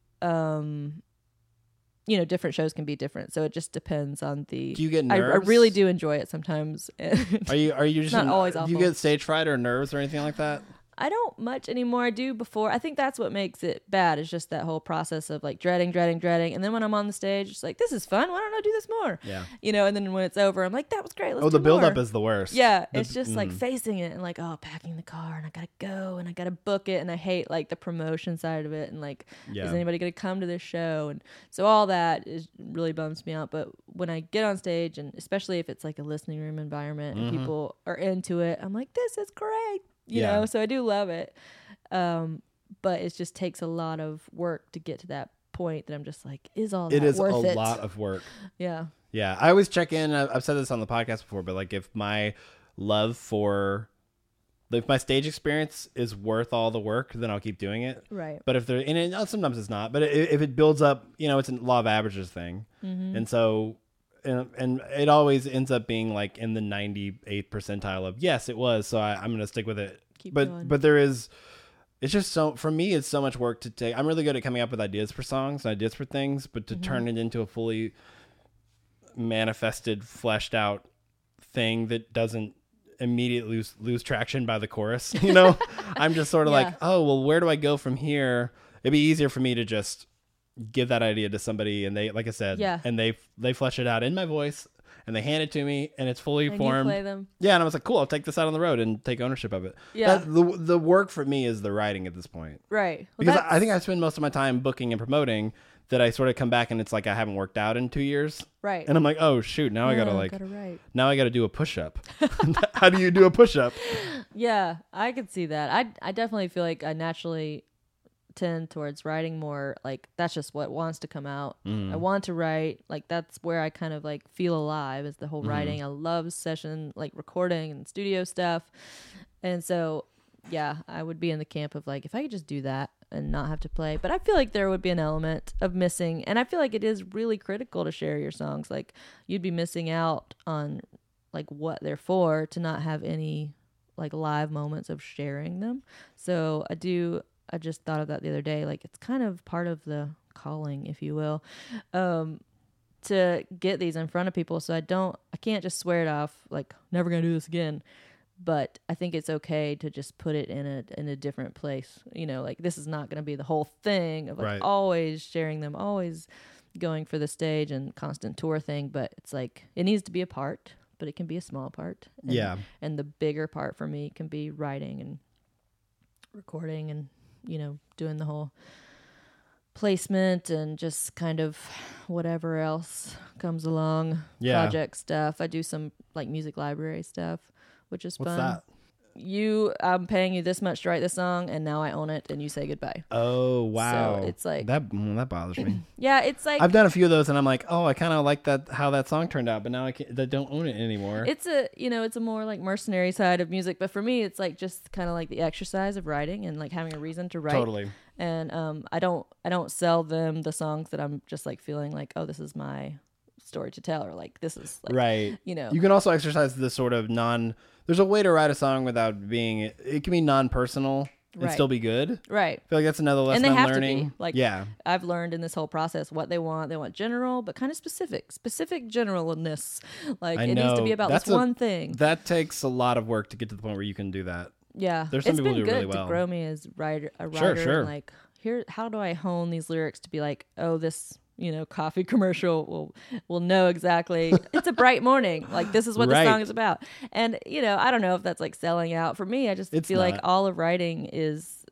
Um, you know, different shows can be different, so it just depends on the. Do you get I, I nerves? really do enjoy it sometimes. Are you are you just not in- always Do you awful. get stage fright or nerves or anything like that? I don't much anymore. I do before. I think that's what makes it bad. Is just that whole process of like dreading, dreading, dreading, and then when I'm on the stage, it's like this is fun. Why don't I do this more? Yeah. You know, and then when it's over, I'm like that was great. Let's Oh, the do build up more. is the worst. Yeah, The- it's just like mm. facing it and like, oh, packing the car and I gotta go and I gotta book it and I hate like the promotion side of it and like, Yeah. is anybody gonna come to this show? And so all that is really bums me out. But when I get on stage and especially if it's like a listening room environment and Mhm. people are into it, I'm like, this is great. You Yeah. know, so I do love it. Um, but it just takes a lot of work to get to that point that I'm just like, is all that It is a worth it? lot of work. Yeah. Yeah, I always check in. I- I've said this on the podcast before, but like if my love for, if my stage experience is worth all the work, then I'll keep doing it. Right. But if there, and it, sometimes it's not. But i- if it builds up, you know, it's a law of averages thing, Mm-hmm. and so and, and it always ends up being like in the ninety-eighth percentile of yes, it was. So I, I'm going to stick with it. Keep but going. but there is, it's just so for me, it's so much work to take. I'm really good at coming up with ideas for songs and ideas for things, but to mm-hmm. turn it into a fully manifested, fleshed out thing that doesn't immediately lose, lose traction by the chorus, you know, I'm just sort of yeah. like, oh, well, where do I go from here? It'd be easier for me to just give that idea to somebody and they, like I said, yeah. and they, they flesh it out in my voice and they hand it to me and it's fully and formed. You play them. Yeah. And I was like, cool, I'll take this out on the road and take ownership of it. Yeah. That, the, the work for me is the writing at this point. Right. Well, because that's... I think I spend most of my time booking and promoting that I sort of come back and it's like I haven't worked out in two years. Right. And I'm like, oh shoot, now oh, I gotta like gotta write. now I gotta do a push up. How do you do a push up? Yeah, I could see that. I I definitely feel like I naturally tend towards writing more, like that's just what wants to come out. Mm. I want to write, like that's where I kind of like feel alive is the whole mm. writing. I love session like recording and studio stuff. And so yeah, I would be in the camp of like if I could just do that and not have to play. But I feel like there would be an element of missing. And I feel like it is really critical to share your songs. Like you'd be missing out on like what they're for to not have any like live moments of sharing them. So I do, I just thought of that the other day. Like it's kind of part of the calling, if you will, um, to get these in front of people. So I don't, I can't just swear it off like never going to do this again. But I think it's okay to just put it in a in a different place. You know, like this is not going to be the whole thing of like right. always sharing them, always going for the stage and constant tour thing. But it's like it needs to be a part, but it can be a small part. And, yeah. And the bigger part for me can be writing and recording and, you know, doing the whole placement and just kind of whatever else comes along. Yeah. Project stuff. I do some like music library stuff, which is What's fun. that? You, I'm paying you this much to write this song, and now I own it, and you say goodbye. Oh wow! So it's like that. Mm, that bothers me. Yeah, it's like I've done a few of those, and I'm like, oh, I kind of like that how that song turned out, but now I can't, I don't own it anymore. It's a you know, it's a more like mercenary side of music, but for me, it's like just kind of like the exercise of writing and like having a reason to write. Totally. And um, I don't, I don't sell them the songs that I'm just like feeling like, oh, this is my story to tell, or like this is like, right. You know, you can also exercise this sort of non. There's a way to write a song without being. It can be non-personal and right. still be good. Right. I feel like that's another lesson and they I'm have learning. To be. Like, yeah, I've learned in this whole process what they want. They want general, but kind of specific. Specific generalness. Like I it know. needs to be about that's this a, one thing. That takes a lot of work to get to the point where you can do that. Yeah, there's some it's people been who do good really well. to grow me as writer, a Sure, writer. sure. And like, here, how do I hone these lyrics to be like, oh, this, you know, coffee commercial will will know exactly. It's a bright morning. Like this is what right. the song is about. And you know, I don't know if that's like selling out. For me, I just it's feel not. like all of writing is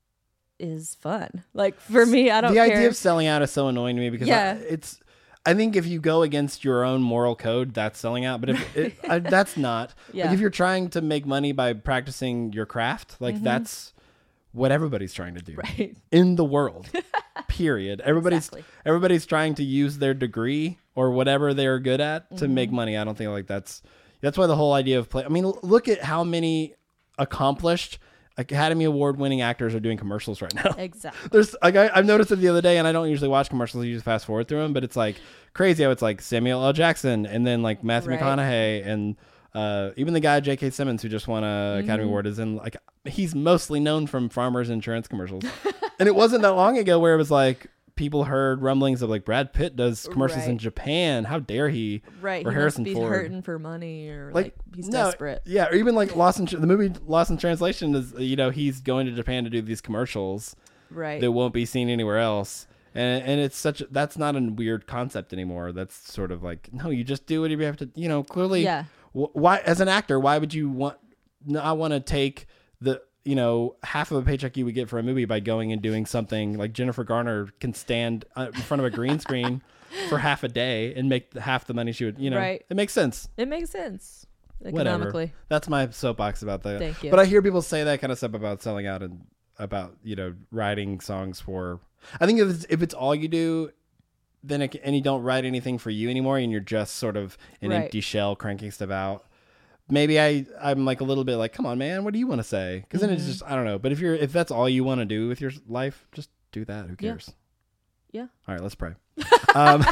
is fun. Like for me, I don't. The care. idea of selling out is so annoying to me because Yeah. I, it's. I think if you go against your own moral code, that's selling out. But if it, I, that's not. Yeah. Like if you're trying to make money by practicing your craft, like Mhm. that's what everybody's trying to do Right. in the world. Period. Everybody's Exactly. everybody's trying to use their degree or whatever they're good at to Mhm. make money. I don't think like that's that's why the whole idea of play. I mean, l- look at how many accomplished Academy Award winning actors are doing commercials right now. Exactly. There's like I, I've noticed it the other day, and I don't usually watch commercials. You just fast forward through them, but it's like crazy how it's like Samuel L. Jackson, and then like Matthew Right. McConaughey, and uh, even the guy J K. Simmons who just won a Academy Mhm. Award is in like he's mostly known from Farmers Insurance commercials, and it wasn't that long ago where it was like people heard rumblings of like Brad Pitt does commercials Right. in Japan. How dare he? Right. Or he Harrison must be Ford. hurting for money or Like, like, he's no, desperate. Yeah, or even like Lost in the movie Lost in Translation is you know he's going to Japan to do these commercials Right. that won't be seen anywhere else. And and it's such a, that's not a weird concept anymore. That's sort of like no, you just do whatever you have to. You know, clearly, Yeah. wh- why as an actor, why would you want? Not want to take the you know half of a paycheck you would get for a movie by going and doing something like Jennifer Garner can stand uh, in front of a green screen for half a day and make the, half the money she would. You know, Right. it makes sense. It makes sense Whatever. economically. That's my soapbox about that. Thank you. But I hear people say that kind of stuff about selling out and about you know writing songs for. I think if it's, if it's all you do, then it, and you don't write anything for you anymore, and you're just sort of an Right. empty shell cranking stuff out. Maybe I I'm like a little bit like, come on, man, what do you want to say? Because then it's Mhm. just I don't know. But if you're if that's all you want to do with your life, just do that. Who Yeah. cares? Yeah. All right, let's pray. um,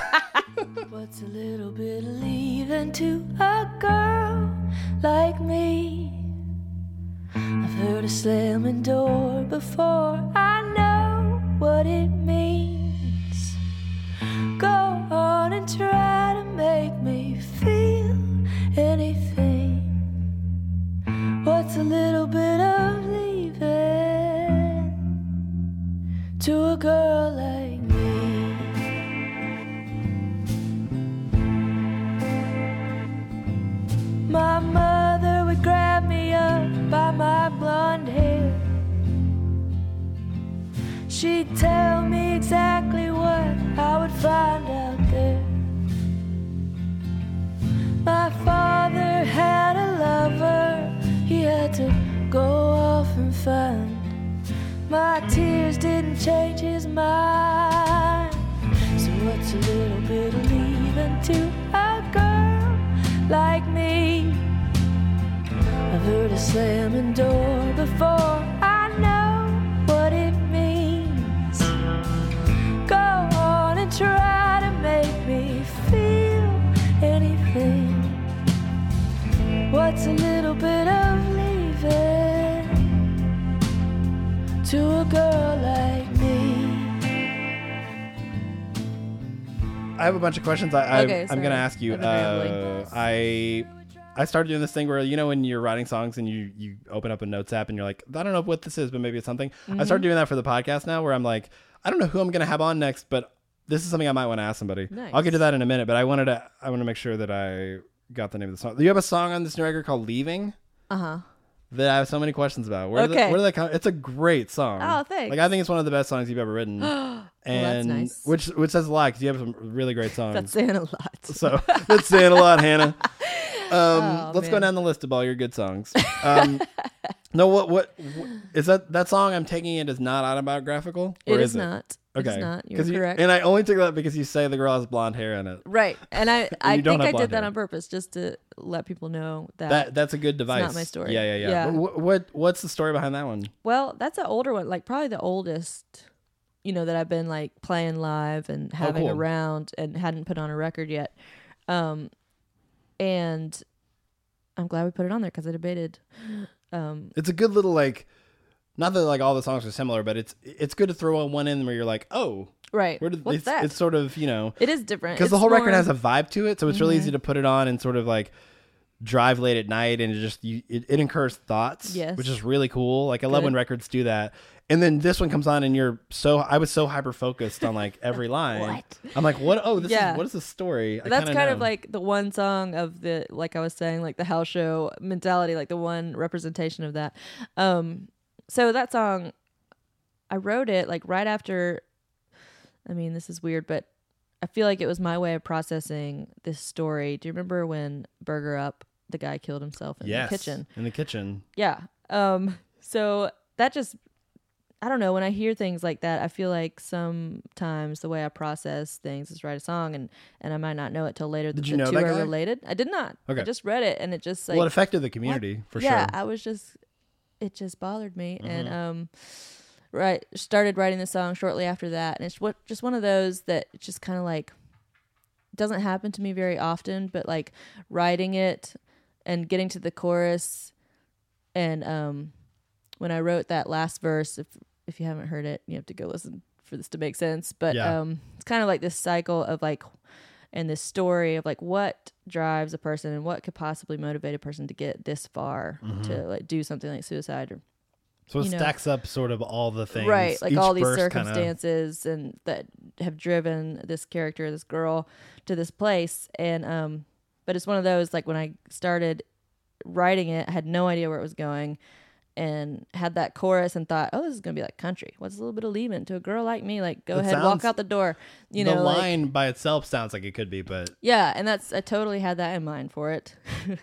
What's a little bit of leaving to a girl like me? I've heard a slamming door before. I know what it means. Go on and try to make me feel anything. What's a little bit of leaving to a girl like me? My mother would grab me up by my blonde hair. She'd tell me exactly what I would find out there. My father had a lover he had to go off and find. My tears didn't change his mind. So what's a little bit of leaving to a girl like me? I've heard a slamming door before. I know what it means. Go on and try to make me feel anything. What's a little bit of leaving to a girl like me? I have a bunch of questions I, I, Okay, I'm sorry. going to ask you. I've been rambling. Uh, I I started doing this thing where, you know, when you're writing songs and you, you open up a notes app and you're like, I don't know what this is, but maybe it's something. Mm-hmm. I started doing that for the podcast now where I'm like, I don't know who I'm going to have on next, but this is something I might want to ask somebody. Nice. I'll get to that in a minute, but I wanted to I want to make sure that I got the name of the song. Do you have a song on this new record called Leaving? Uh-huh. That I have so many questions about. Where Okay. did that, where did that come? It's a great song. Oh, thanks. Like I think it's one of the best songs you've ever written. and that's nice. which which says a lot because you have some really great songs. That's saying a lot. So that's saying a lot, Hannah. Um, Oh, let's go man. down the list of all your good songs. Um, no, what, what what is that? That song I'm taking it is not autobiographical. Or It is is it? not. Okay, It's not. You're 'Cause you- correct. and I only took that because you say the girl has blonde hair in it. Right. And I, I you don't think have I blonde did that hair. on purpose just to let people know that. That that's a good device. not my story. Yeah, yeah, yeah. Yeah. What, what what's the story behind that one? Well, that's an older one, like probably the oldest, you know, that I've been like playing live and having cool. around and hadn't put on a record yet. Um, and I'm glad we put it on there because I debated. Um, It's a good little like, not that like all the songs are similar, but it's it's good to throw on one in where you're like, oh, right. where did What's it's, that? it's sort of, you know, It is different. because the It's whole record more- has a vibe to it, so it's really Mhm. easy to put it on and sort of like drive late at night, and it just you, it, it incurs thoughts, Yes. which is really cool. Like I love Good. when records do that. And then this one comes on, and you're so I was so hyper focused on like every line. What? I'm like, what? Oh, this Yeah. is what is the story? I That's kinda kind know. of like the one song of the, like I was saying, like the house show mentality, like the one representation of that. Um, so that song, I wrote it like right after, I mean, this is weird, but I feel like it was my way of processing this story. Do you remember when Burger Up, the guy killed himself in yes, the kitchen? in the kitchen. Yeah. Um, so that just, I don't know, when I hear things like that, I feel like sometimes the way I process things is write a song and, and I might not know it till later that Did you the know two that are guy? related. I did not. Okay. I just read it and it just like, Well, it affected the community for yeah, sure. I was just, it just bothered me. And, Mhm. um, right, started writing the song shortly after that. And it's what, just one of those that just kind of like, doesn't happen to me very often, but like writing it and getting to the chorus and, um, when I wrote that last verse, if if you haven't heard it, you have to go listen for this to make sense. But Yeah. um, it's kind of like this cycle of like, and this story of like what drives a person and what could possibly motivate a person to get this far Mm-hmm. to like do something like suicide or So it you know. stacks up sort of all the things, right, like Each all these verse kinda- circumstances and that have driven this character, this girl, to this place. And um, but it's one of those like when I started writing it, I had no idea where it was going. And had that chorus and thought, oh, this is gonna be like country. What's a little bit of leaving to a girl like me? Like, go It ahead, sounds- walk out the door. You the know, like, line by itself sounds like it could be, but yeah, and that's I totally had that in mind for it,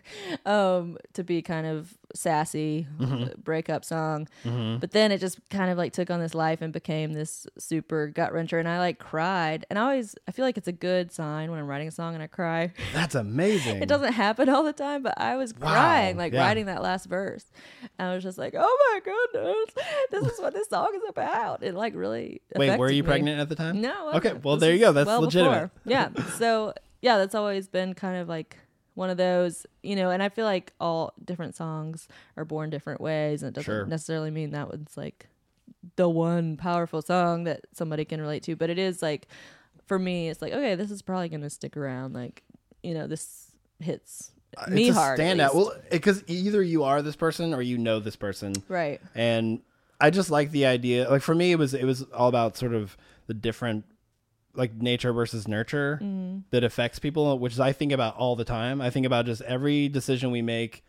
um, to be kind of sassy Mm-hmm. breakup song. But then it just kind of like took on this life and became this super gut wrencher, and I like cried. And I always I feel like it's a good sign when I'm writing a song and I cry. that's amazing. It doesn't happen all the time, but I was Wow, crying like yeah. writing that last verse. I was just like, oh my goodness, this is what this song is about. It like really Wait, were affected you me. pregnant at the time? No. I Okay, wasn't. well, This there you was go. That's well legitimate. before. Yeah. So yeah, that's always been kind of like one of those, you know, and I feel like all different songs are born different ways, and it doesn't Sure. necessarily mean that one's like the one powerful song that somebody can relate to, but it is like, for me, it's like, okay, this is probably going to stick around. Like, you know, this hits me it's a hard. at standout. least. Well, because either you are this person or you know this person. Right. And I just like the idea. Like for me, it was it was all about sort of the different, like nature versus nurture Mm. that affects people, which is I think about all the time. I think about just every decision we make,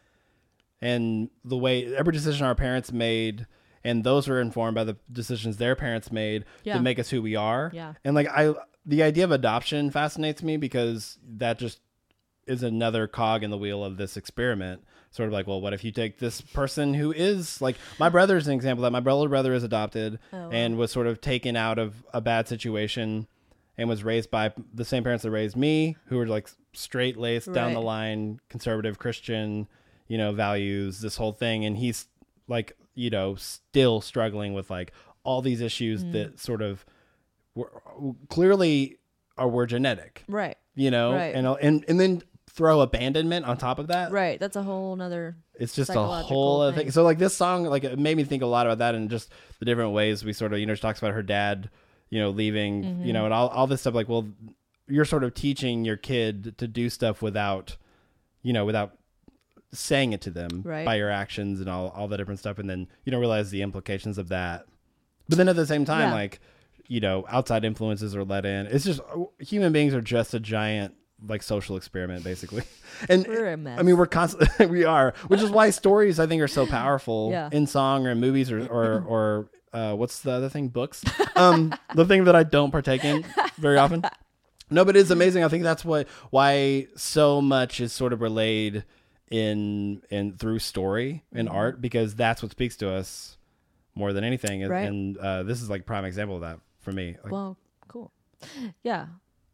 and the way every decision our parents made, and those are informed by the decisions their parents made Yeah. to make us who we are. Yeah. And like I, the idea of adoption fascinates me because that just is another cog in the wheel of this experiment. Sort of like, well, what if you take this person who is like, my brother's an example of that my brother brother is adopted Oh, wow. and was sort of taken out of a bad situation and was raised by the same parents that raised me, who were like straight laced down Right. the line, conservative Christian, you know, values, this whole thing. And he's like, you know, still struggling with like all these issues Mm. that sort of were, clearly are were genetic, Right. you know, Right. and and and then throw abandonment on top of that. Right. That's a whole nother. It's just a Psychological whole other thing. thing. So like this song, like it made me think a lot about that and just the different ways we sort of, you know, she talks about her dad, you know, leaving, Mm-hmm. you know, and all, all this stuff. Like, well, you're sort of teaching your kid to do stuff without, you know, without saying it to them Right. by your actions and all, all the different stuff. And then you don't realize the implications of that. But then at the same time, Yeah. like, you know, outside influences are let in. It's just, human beings are just a giant, like, social experiment, basically. And We're a mess. I mean, we're constantly, we are, which is why stories, I think, are so powerful Yeah. in song or in movies or, or, or uh, what's the other thing? Books. Um, the thing that I don't partake in very often. No, but it's amazing. I think that's what, why so much is sort of relayed in, in through story and Mm-hmm. art, because that's what speaks to us more than anything. And, Right. and uh, this is like prime example of that for me. Like, Well, cool. Yeah.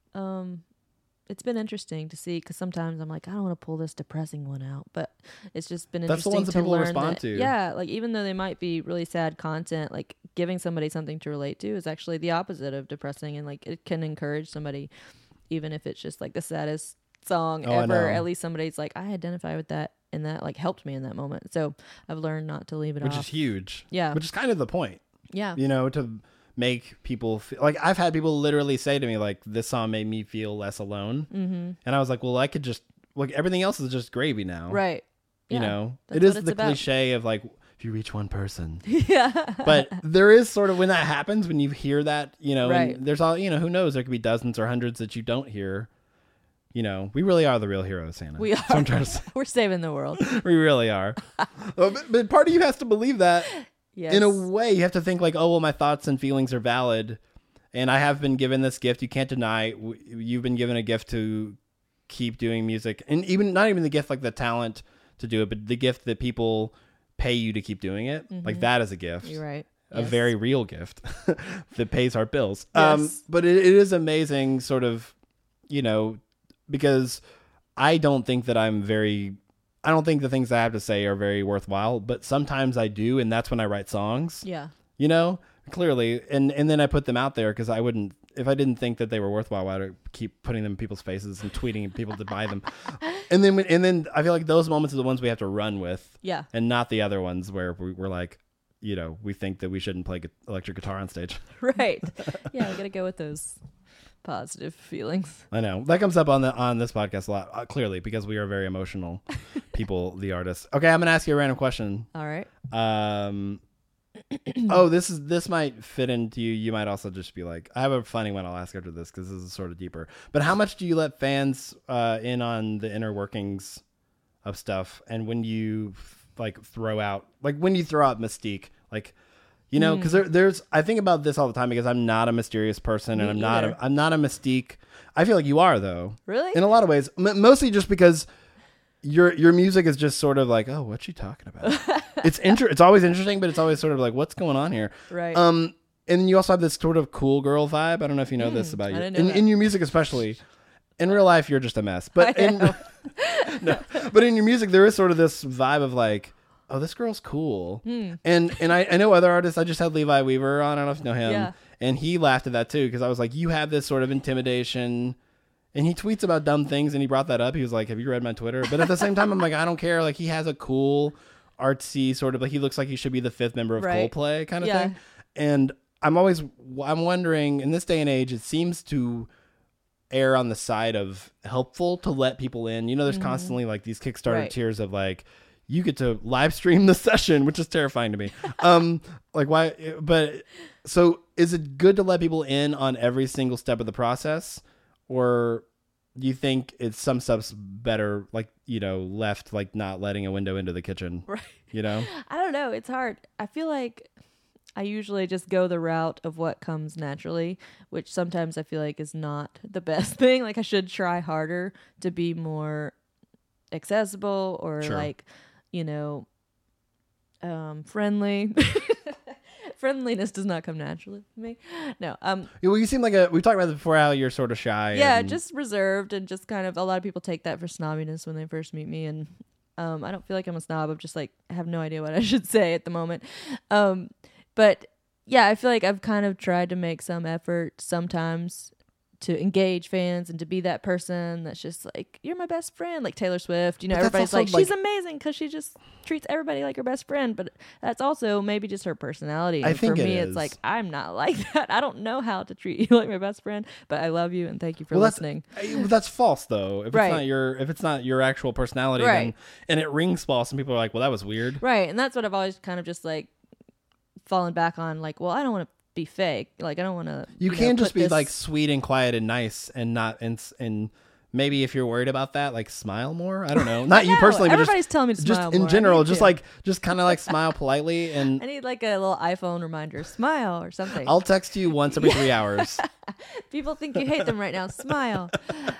Um, it's been interesting to see, because sometimes I'm like, I don't want to pull this depressing one out, but it's just been That's the interesting ones that to people learn respond that, to. yeah, like even though they might be really sad content, like giving somebody something to relate to is actually the opposite of depressing, and like it can encourage somebody, even if it's just like the saddest song Oh, I know. ever. At least somebody's like, I identify with that, and that like helped me in that moment. So I've learned not to leave it which off. is huge. Yeah. Which is kind of the point. Yeah. You know, to make people feel like, I've had people literally say to me like, this song made me feel less alone. Mm-hmm. And I was like, well, I could just, like, everything else is just gravy now. Right. You Yeah. know, That's it is what it's the about. cliche of like, if you reach one person, Yeah. but there is sort of, when that happens, when you hear that, you know, Right. and there's all, you know, who knows, there could be dozens or hundreds that you don't hear. You know, we really are the real heroes, Hannah. We That's what are. I'm trying to say. We're saving the world. We really are. Uh, but, but part of you has to believe that. Yes. In a way, you have to think like, oh, well, my thoughts and feelings are valid, and I have been given this gift. You can't deny. w- You've been given a gift to keep doing music, and even not even the gift like the talent to do it, but the gift that people pay you to keep doing it. Like that is a gift, You're right. a Yes. very real gift that pays our bills. Um, Yes. but it, it is amazing, sort of, you know, because I don't think that I'm very. I don't think the things I have to say are very worthwhile, but sometimes I do, and that's when I write songs. Yeah. You know, clearly, and and then I put them out there because I wouldn't, if I didn't think that they were worthwhile, why would I keep putting them in people's faces and tweeting people to buy them? And then when- and then I feel like those moments are the ones we have to run with, Yeah. and not the other ones where we, we're like, you know, we think that we shouldn't play gu- electric guitar on stage. Right. Yeah. We got to go with those positive feelings. I know that comes up on the on this podcast a lot, uh, clearly, because we are very emotional people, the artists. Okay, I'm gonna ask you a random question. All right. Um. oh, this is this might fit into you. You might also just be like, I have a funny one I'll ask after this because this is sort of deeper. But how much do you let fans uh, in on the inner workings of stuff? And when you like throw out, like when you throw out mystique, like, you know, because there, there's, I think about this all the time because I'm not a mysterious person, Me and I'm not, either. a, I'm not a mystique. I feel like you are though, Really? in a lot of ways, M- mostly just because your your music is just sort of like, oh, what's she talking about? it's inter- It's always interesting, but it's always sort of like, what's going on here? Right. Um, and you also have this sort of cool girl vibe. I don't know if you know this about I you. didn't know In, that. in your music, especially. In real life, you're just a mess. But I in know. no, but in your music, there is sort of this vibe of like, oh, this girl's cool. Hmm. And and I, I know other artists. I just had Levi Weaver on. I don't know if you know him. Yeah. And he laughed at that too because I was like, you have this sort of intimidation. And he tweets about dumb things, and he brought that up. He was like, have you read my Twitter? But at the same time, I'm like, I don't care. Like, he has a cool, artsy sort of, like, he looks like he should be the fifth member of Right. Coldplay kind of Yeah. thing. And I'm always, I'm wondering, in this day and age, it seems to err on the side of helpful to let people in. You know, there's constantly, like, these Kickstarter Right. tiers of, like, you get to live stream the session, which is terrifying to me. um, like, why? But, so, is it good to let people in on every single step of the process? Or do you think it's some stuff's better, like, you know, left, like not letting a window into the kitchen, Right. you know? I don't know. It's hard. I feel like I usually just go the route of what comes naturally, which sometimes I feel like is not the best thing. Like, I should try harder to be more accessible or Sure. like, you know, um, friendly. Friendliness does not come naturally to me. No. Um, Well, you seem like a, we talked about this before, how you're sort of shy. yeah, and- just reserved and just kind of, a lot of people take that for snobbiness when they first meet me, and um, I don't feel like I'm a snob. I'm just like, I have no idea what I should say at the moment. Um, but yeah, I feel like I've kind of tried to make some effort sometimes to engage fans and to be that person that's just like, you're my best friend, like Taylor Swift. You know, But that's everybody's also, like, like- she's amazing because she just treats everybody like her best friend. But that's also maybe just her personality. I And think for it me, is. it's like, I'm not like that. I don't know how to treat you like my best friend, but I love you and thank you for Well, that's, listening. I- that's false though. If Right. it's not your, if it's not your actual personality, Right. then, and it rings false, and people are like, well, that was weird. Right. And that's what I've always kind of just like fallen back on. Like, well, I don't want to be fake. Like, I don't want to. You know, can just put be this- like sweet and quiet and nice and not, and, and maybe if you're worried about that, like smile more. I don't know. Not you No, personally, but everybody's just, telling me to just smile in more. I general, need just to. like, just kind of like smile politely. And I need like a little iPhone reminder, smile or something. I'll text you once every three hours. People think you hate them right now. Smile.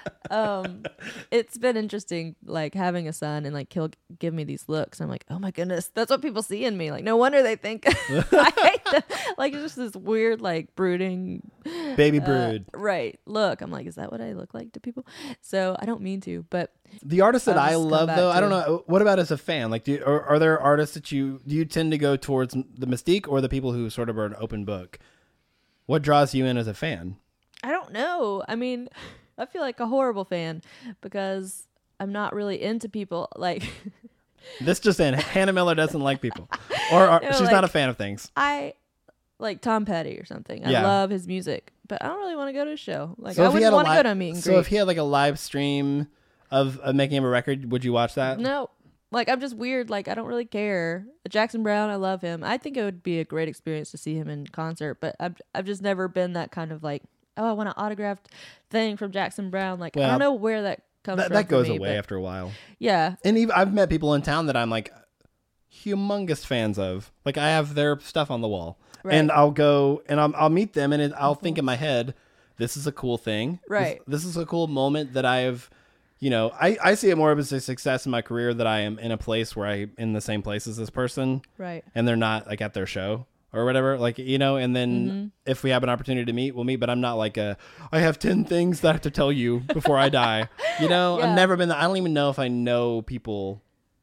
Um, it's been interesting, like having a son and like he'll give me these looks. I'm like, oh my goodness, that's what people see in me. Like, no wonder they think I hate them. Like, it's just this weird, like brooding, Baby uh, brood. right? Look, I'm like, is that what I look like to people? So I don't mean to, but The artists that I'll I just come love, back though, I to- don't know. What about as a fan? Like, do you, are, are there artists that you do you tend to go towards the mystique or the people who sort of are an open book? What draws you in as a fan? I don't know. I mean, I feel like a horrible fan because I'm not really into people. Like, This just in: Hannah Miller doesn't like people, or, or No, she's like- not a fan of things. I like Tom Petty or something. I Yeah. love his music, but I don't really want to go to a show. Like, So I if he wouldn't had a want to li- go to a meet and So greet. if he had like a live stream of, of making him a record, would you watch that? No. Like, I'm just weird. Like, I don't really care. Jackson Brown, I love him. I think it would be a great experience to see him in concert, but I've, I've just never been that kind of like, oh, I want an autographed thing from Jackson Brown. Like, I Well, don't know where that comes That, from. that for goes me, away but after a while. Yeah. And even, I've met people in town that I'm like humongous fans of. Like, I have their stuff on the wall, Right. and I'll go and I'll, I'll meet them, and it, I'll think in my head, this is a cool thing. This- Right. This, is a cool moment that I have. You know, I, I see it more as a success in my career that I am in a place where I in the same place as this person, Right. and they're not like at their show or whatever, like, you know, and then Mm-hmm. if we have an opportunity to meet, we'll meet, but I'm not like a, I have ten things that I have to tell you before I die. You know, Yeah. I've never been that. I don't even know if I know people,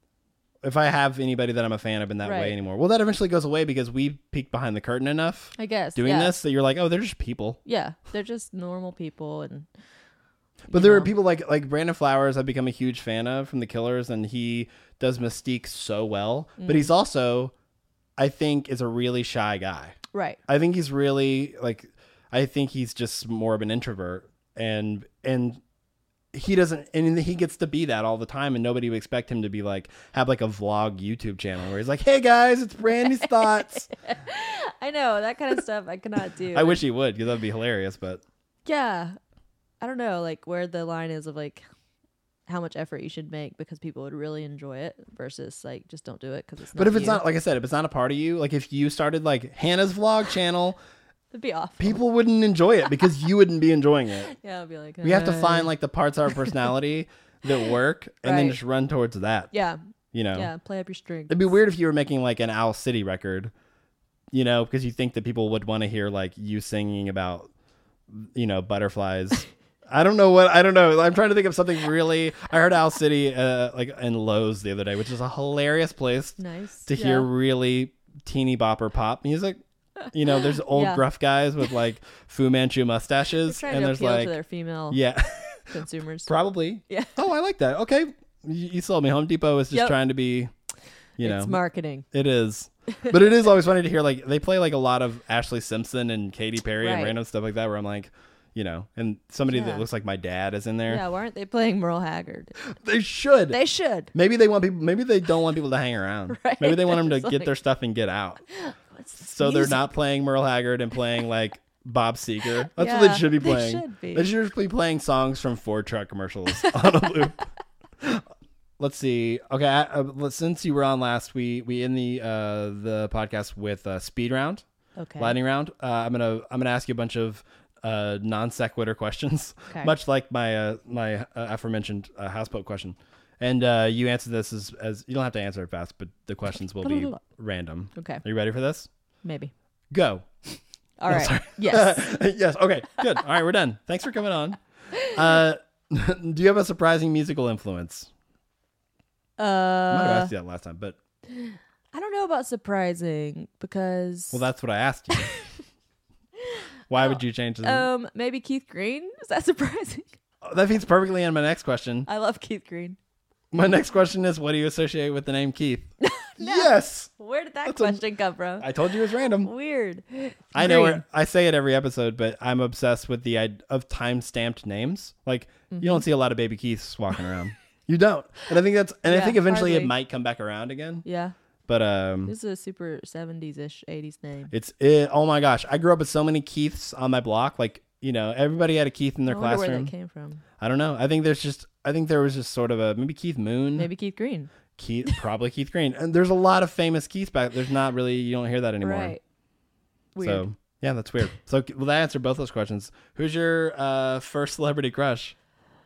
if I have anybody that I'm a fan of in that way Right. anymore. Well, that eventually goes away because we peek behind the curtain enough I guess. doing yeah. this that you're like, oh, they're just people. Yeah. They're just normal people. And, But you there are know. people like like Brandon Flowers I've become a huge fan of from The Killers, and he does Mystique so well. But Mm. he's also, I think, is a really shy guy. Right. I think he's really like, I think he's just more of an introvert, and and he doesn't, and he gets to be that all the time, and nobody would expect him to be like have like a vlog YouTube channel where he's like, hey guys, it's Brandy's thoughts. I know that kind of stuff I cannot do. I wish he would, because that'd be hilarious. But Yeah. I don't know, like, where the line is of, like, how much effort you should make because people would really enjoy it versus, like, just don't do it because it's not but if it's you. not, like I said, if it's not a part of you, like if you started like Hannah's vlog channel, It'd be awful. people wouldn't enjoy it because you wouldn't be enjoying it. Yeah, I'd be like, We have to uh, find like the parts of our personality that work, and then Right. just run towards that. Yeah. You know, Yeah. Play up your strengths. it'd be weird if you were making like an Owl City record, you know, because you think that people would want to hear like you singing about, you know, butterflies I don't know what I don't know. I'm trying to think of something really. I heard Owl City uh, like in Lowe's the other day, which is a hilarious place Nice. to Yeah. hear really teeny bopper pop music. You know, there's old Yeah. gruff guys with like Fu Manchu They're mustaches, trying and to there's appeal like to their female yeah, consumers. probably. Yeah. Oh, I like that. Okay, you, you sold me. Home Depot is just Yep. trying to be, you know, It's marketing. it is. But it is always funny to hear like they play like a lot of Ashley Simpson and Katy Perry and Right. random stuff like that where I'm like, you know, and somebody that Yeah. looks like my dad is in there. Yeah, why aren't they playing Merle Haggard? They should. They should. Maybe they want people. Maybe they don't want people to hang around. Right. Maybe they want them to It's get like- their stuff and get out. What's this So they're music? not playing Merle Haggard and playing like Bob Seger. That's what they Yeah, should be they playing. should be. They should be playing songs from Ford truck commercials on a loop. Let's see. Okay, I, uh, since you were on last, we we in the uh, the podcast with uh, speed round, Okay. lightning round. Uh, I'm gonna I'm gonna ask you a bunch of uh, non sequitur questions, Okay. much like my uh, my uh, aforementioned uh, houseboat question. And uh, you answer this as as you don't have to answer it fast, but the questions will be random. Okay. Are you ready for this? Maybe. Go. All No, right. sorry. Yes. Yes. Okay. Good. All right. We're done. Thanks for coming on. Uh, do you have a surprising musical influence? I might have Uh, asked you that last time, but I don't know about surprising because well, that's what I asked you. Why would you change the? um maybe Keith Green. Is that surprising? Oh, that feeds perfectly in my next question. I love Keith Green. My next question is, what do you associate with the name Keith? Yes. Where did that That's a- question come from? I told you it was random. Weird. I know Green. it. I say it every episode, but I'm obsessed with the idea of time-stamped names. Like Mm-hmm. you don't see a lot of baby Keiths walking around. You don't, and I think that's, and I Yeah, think eventually it hardly. might come back around again. Yeah. But um, This is a super seventies-ish, eighties name. it's it, oh my gosh, I grew up with so many Keiths on my block. Like you know, everybody had a Keith in their I wonder where classroom. that came from. I don't know. I think there's just, I think there was just sort of a maybe Keith Moon, Maybe Keith Green. Keith, probably Keith Green, and there's a lot of famous Keiths back. There's not really, you don't hear that anymore. Right. Weird. So yeah, that's weird. So will that answer both those questions? Who's your uh, first celebrity crush?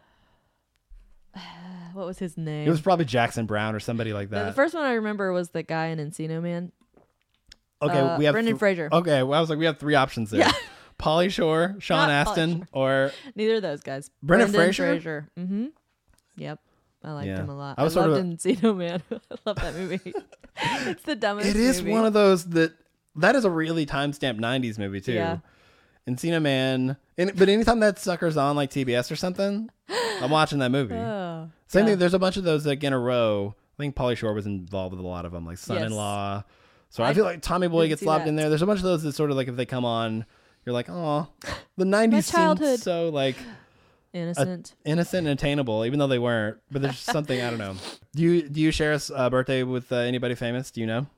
What was his name? It was probably Jackson Brown or somebody like the, that. the first one I remember was the guy in Encino Man. okay, uh, we have Brendan th- Fraser. Okay, well, I was like, we have three options there. Yeah. Pauly Shore, Sean Not Pauly Astin, or Neither of those guys. Brendan Brendan Fraser? Mm-hmm. Yep. I liked Yeah. him a lot. I I, was sort loved of Encino Man. I love that movie. It's the dumbest it is movie. one of those that that is a really time-stamped nineties movie too. Yeah. Encino Man, and, but anytime that sucker's on like T B S or something, I'm watching that movie. Oh, Same yeah. thing. There's a bunch of those like in a row. I think Pauly Shore was involved with a lot of them, like Son-in-Law. So I, I feel like Tommy Boy didn't gets see lobbed that. in there. There's a bunch of those that sort of like if they come on, you're like, oh, the nineties seemed childhood. so like Innocent. innocent and attainable, even though they weren't. But there's something I don't know. Do you do you share a s- uh, birthday with uh, anybody famous? Do you know?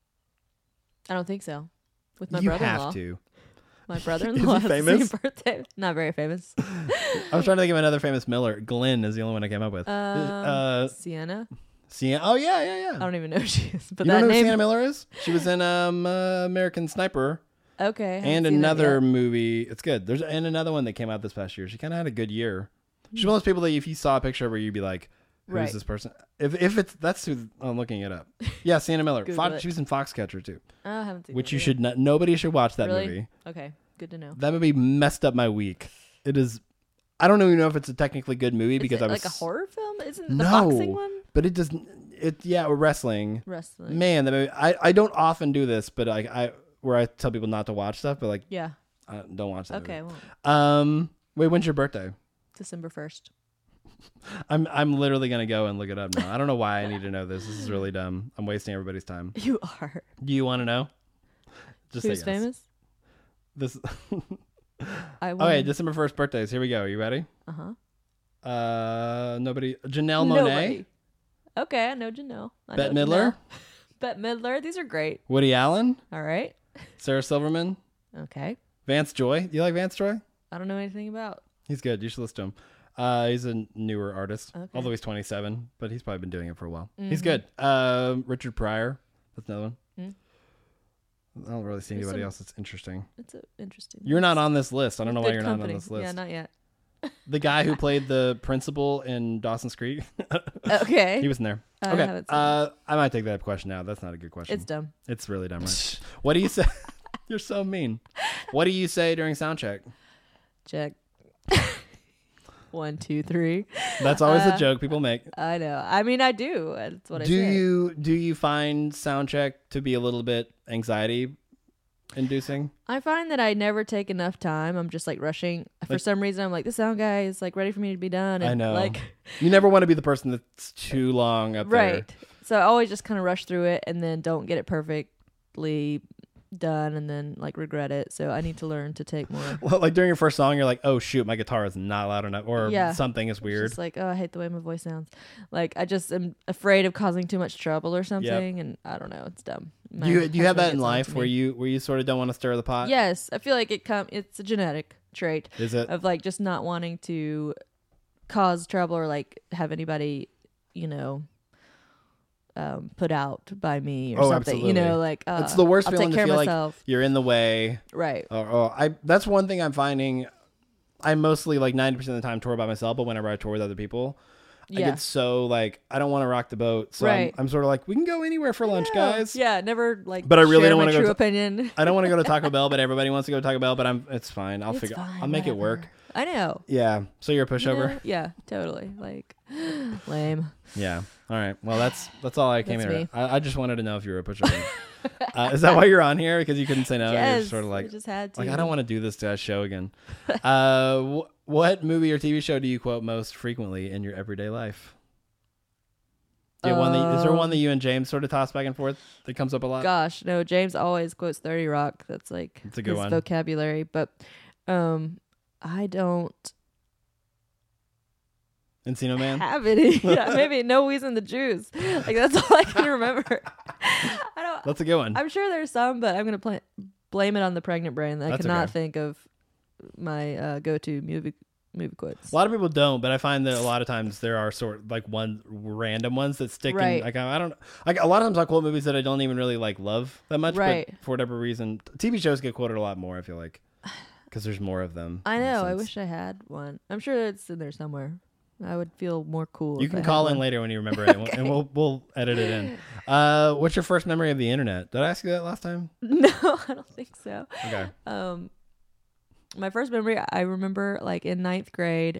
I don't think so. With my you brother-in-law. have to. My brother-in-law Is he has the famous? same birthday. Not very famous. I was trying to think of another famous Miller. Glenn is the only one I came up with. Um, uh, Sienna. Sienna. Oh yeah, yeah, yeah. I don't even know who she is, but you that don't know name. who Sienna Miller is? She was in um uh, American Sniper. Okay. I haven't And seen that another yet. movie. It's good. There's and another one that came out this past year. She kind of had a good year. She's one of those people that if you saw a picture where you'd be like, "Who's Right. this person?" If if it's that's who I'm looking it up. Yeah, Sienna Miller. Google Fox, it. she was in Foxcatcher too, Oh, I haven't seen which that you yet. should not. Nobody should watch that Really? movie. Okay. Good to know. That movie messed up my week. It is. I don't even know if it's a technically good movie Is because it I was like a horror film? Isn't the No. boxing one? but it doesn't. It yeah, wrestling. Wrestling. Man, the movie. I I don't often do this, but I I where I tell people not to watch stuff, but like Yeah. I don't watch that. Okay. movie. Well, Um. Wait, when's your birthday? December first. I'm I'm literally gonna go and look it up now. I don't know why I need to know this. This is really dumb. I'm wasting everybody's time. You are. Do you want to know? Just Who's say yes. famous? This. I Okay, December first birthdays. Here we go. Are you ready? Uh huh. Uh, nobody. Janelle Monáe, Okay, I know Janelle. I Bette know Midler, Janelle. Bette Midler. These are great. Woody Allen, All right. Sarah Silverman, Okay. Vance Joy. Do you like Vance Joy? I don't know anything about. He's good. You should listen to him. Uh, he's a newer artist, Okay. although he's twenty-seven, but he's probably been doing it for a while. Mhm. He's good. Uh, Richard Pryor. That's another one. Mm. I don't really see There's anybody some- else that's interesting. It's a interesting. You're not list. on this list. I don't know why Good you're company. not on this list. Yeah, not yet. The guy who played the principal in Dawson's Creek, Okay. he was in there. I Okay, haven't seen uh, I might take that question out. That's not a good question. It's dumb. It's really dumb, right? What do you say? You're so mean. What do you say during sound check? Check. One, two, three. That's always Uh, a joke people make. I know. I mean, I do. That's what I Do say. you do you find soundcheck to be a little bit anxiety inducing? I find that I never take enough time. I'm just like rushing. For Like- some reason, I'm like, the sound guy is like ready for me to be done. And I know. Like, You never want to be the person that's too long up right. there. So I always just kind of rush through it and then don't get it perfectly done and then like regret it. So I need to learn to take more. Well, like during your first song, you're like, "Oh shoot, my guitar is not loud enough," or Yeah. something is It's weird. just like, oh, I hate the way my voice sounds. Like I just am afraid of causing too much trouble or something, and I don't know. It's dumb. My Do you do you have husband that in gets on life to where me. you where you sort of don't want to stir the pot? Yes, I feel like it come. It's a genetic trait Is it? of like just not wanting to cause trouble or like have anybody, you know, um, put out by me or Oh, something. You absolutely. know, like uh, It's the worst I'll feeling take to care feel of like myself. you're in the way. Right. Or, or I that's one thing I'm finding. I mostly like ninety percent of the time tour by myself, but whenever I tour with other people, I Yeah. get so like I don't want to rock the boat. So Right. I'm, I'm sort of like, we can go anywhere for lunch, Yeah. guys. Yeah, never like. But I really share don't my wanna go true to- opinion. I don't want to go to Taco Bell, but everybody wants to go to Taco Bell. But I'm it's fine. I'll It's figure. fine, I'll make it work. whatever. I know. Yeah. So you're a You pushover. know? Yeah, totally. Like, lame. Yeah. All right. Well, that's that's all I came That's here. me. I, I just wanted to know if you were a pushover. uh, is that why you're on here? Because you couldn't say no. yes. You're sort of I like, just had to. like I don't want to do this to a show again. uh, wh- what movie or T V show do you quote most frequently in your everyday life? Do you have one that, is there one that you and James sort of toss back and forth that comes up a lot? Gosh, no. James always quotes thirty Rock. That's like That's a good his one. vocabulary. But um, I don't Encino Man. have any. Yeah, maybe No We's and the Jews. Like that's all I can remember. I don't. That's a good one. I'm sure there's some, but I'm gonna pl- blame it on the pregnant brain. I That's cannot okay. think of my uh, go-to movie movie quotes. A lot of people don't, but I find that a lot of times there are sort like one random ones that stick. Right. In, like I I don't like a lot of times I quote movies that I don't even really like love that much, Right. but for whatever reason, T V shows get quoted a lot more. I feel like because there's more of them. I in a know. I sense. wish I had one. I'm sure it's in there somewhere. I would feel more cool. You if can I had call in one. later when you remember it, and we'll- and we'll we'll edit it in. Uh, what's your first memory of the internet? Did I ask you that last time? No, I don't think so. Okay. Um, my first memory, I remember like in ninth grade.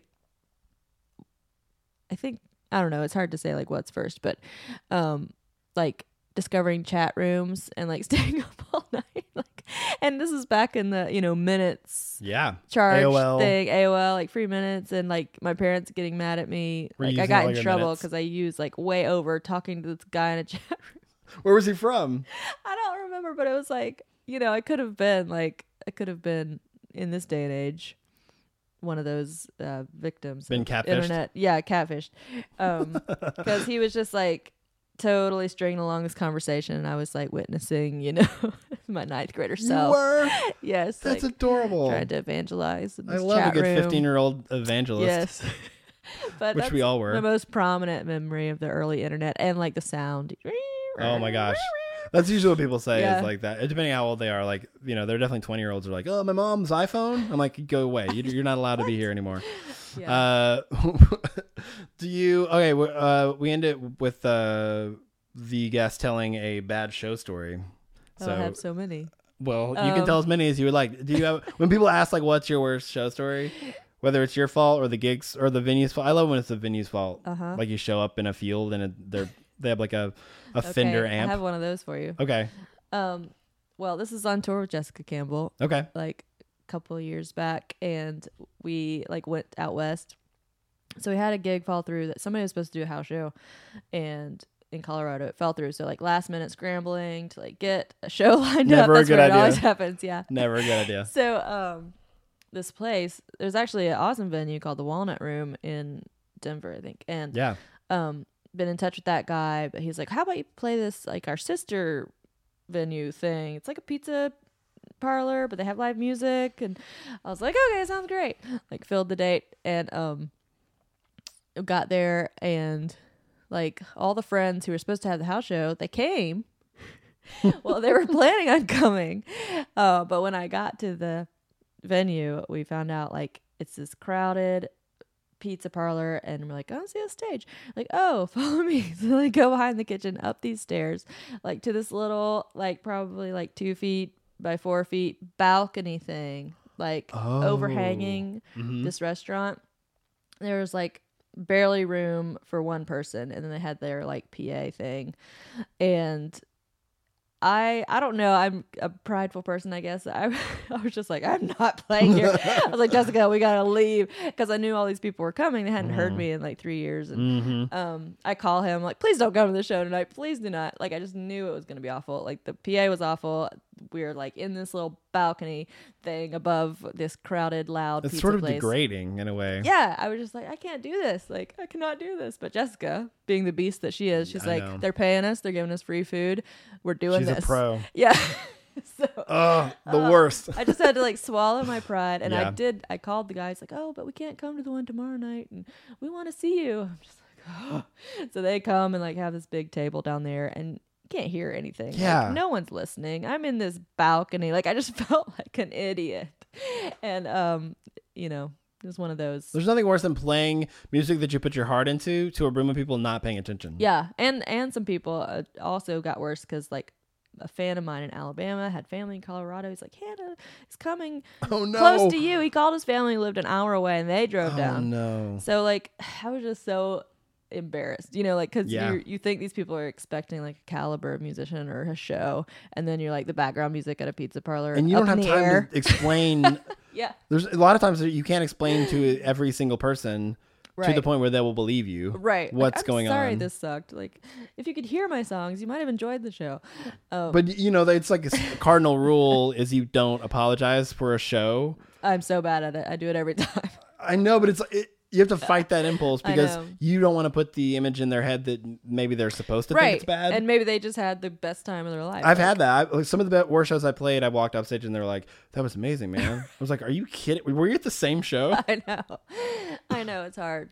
I think I don't know. It's hard to say like what's first, but um, like discovering chat rooms and like staying up all night. Like, and this is back in the you know minutes Yeah. charge A O L. thing, A O L, like free minutes, and like my parents getting mad at me. Were you Like I using got all in your trouble minutes? because I used like way over talking to this guy in a chat room. Where was he from? I don't remember, but it was like, you know, I could have been like, I could have been in this day and age, one of those uh, victims. Been of catfished? Internet. Yeah, catfished. Um, because he was just like totally stringing along this conversation, and I was like witnessing, you know, my ninth grader You self. were. Yes, That's like, adorable. trying to evangelize. In I this love a chat good room. fifteen-year-old evangelist. Yes. But Which that's we all were. the most prominent memory of the early internet, and like the sound. Oh my gosh. That's usually what people say Yeah. is like that. Depending how old they are, like, you know, they're definitely twenty year olds are like, oh, my mom's iPhone. I'm like, go away. You- You're not allowed to be here anymore. Yeah. Uh, do you, okay, we- uh, we end it with uh, the guest telling a bad show story. Oh, So, I have so many. well, you can Um, tell as many as you would like. Do you have, when people ask, like, what's your worst show story? Whether it's your fault or the gigs or the venue's fault. I love when it's the venue's fault. Uh-huh. Like you show up in a field and it, they're, they have like a, a Fender Okay, amp. I have one of those for you. Okay. Um, well, this is on tour with Jessica Campbell, Okay. like a couple of years back, and we like went out west. So we had a gig fall through that somebody was supposed to do a house show, and in Colorado it fell through. So like last minute scrambling to like get a show lined Never up. a That's good where idea. it always happens. Yeah. Never a good idea. So um, this place, there's actually an awesome venue called the Walnut Room in Denver, I think, and Yeah. um been in touch with that guy, but he's like, how about you play this like our sister venue thing? It's like a pizza parlor, but they have live music. And I was like, okay, sounds great. Like filled the date and um got there, and like all the friends who were supposed to have the house show, they came. Well, they were planning on coming, uh but when I got to the venue, we found out like it's this crowded pizza parlor, and we're like, oh, see a stage. Like, oh, follow me. So they go behind the kitchen, up these stairs, like to this little, like probably like two feet by four feet balcony thing, like Oh. overhanging Mhm. this restaurant. there was like barely room for one person, and then they had their like P A thing, and I I don't know. I'm a prideful person, I guess. I I was just like, I'm not playing here. I was like, Jessica, we gotta leave, because I knew all these people were coming. They hadn't mm-hmm. heard me in like three years, and mm-hmm. um, I call him like, please don't come to the show tonight. Please do not. Like, I just knew it was gonna be awful. Like, the P A was awful. We were like in this little balcony thing above this crowded, loud. It's pizza sort of place. degrading in a way. Yeah, I was just like, I can't do this. Like, I cannot do this. But Jessica, being the beast that she is, she's I like, know. they're paying us. They're giving us free food. We're doing She's this. a pro. Yeah. So, oh, the uh, worst. I just had to like swallow my pride, and Yeah. I did. I called the guys like, oh, but we can't come to the one tomorrow night, and we want to see you. I'm just like, oh. So they come and like have this big table down there, and can't hear anything. Yeah. Like, no one's listening. I'm in this balcony. Like, I just felt like an idiot. And, um, you know, it was one of those. There's nothing worse than playing music that you put your heart into to a room of people not paying attention. Yeah. And, and some people uh, also got worse because, like, a fan of mine in Alabama had family in Colorado. He's like, Hannah is coming oh, no. close to you. He called his family, lived an hour away, and they drove oh, down. no. So, like, I was just so embarrassed, you know, like, because Yeah. you you think these people are expecting like a caliber of musician or a show, and then you're like the background music at a pizza parlor, And you up don't in have the time air. to explain. Yeah, There's a lot of times that you can't explain to every single person right. to the point where they will believe you. Right. What's like, I'm going sorry on. this sucked. Like, if you could hear my songs, you might have enjoyed the show. Um, But you know, it's like a s- cardinal rule is you don't apologize for a show. I'm so bad at it. I do it every time. I know, but it's it, you have to fight that impulse I because know. you don't want to put the image in their head that maybe they're supposed to Right. think it's bad. And maybe they just had the best time of their life. I've Like, had that. I, like, some of the be- worst shows I played, I walked off stage and they were like, "That was amazing, man." I was like, "Are you kidding? Were you at the same show?" I know. I know. It's hard.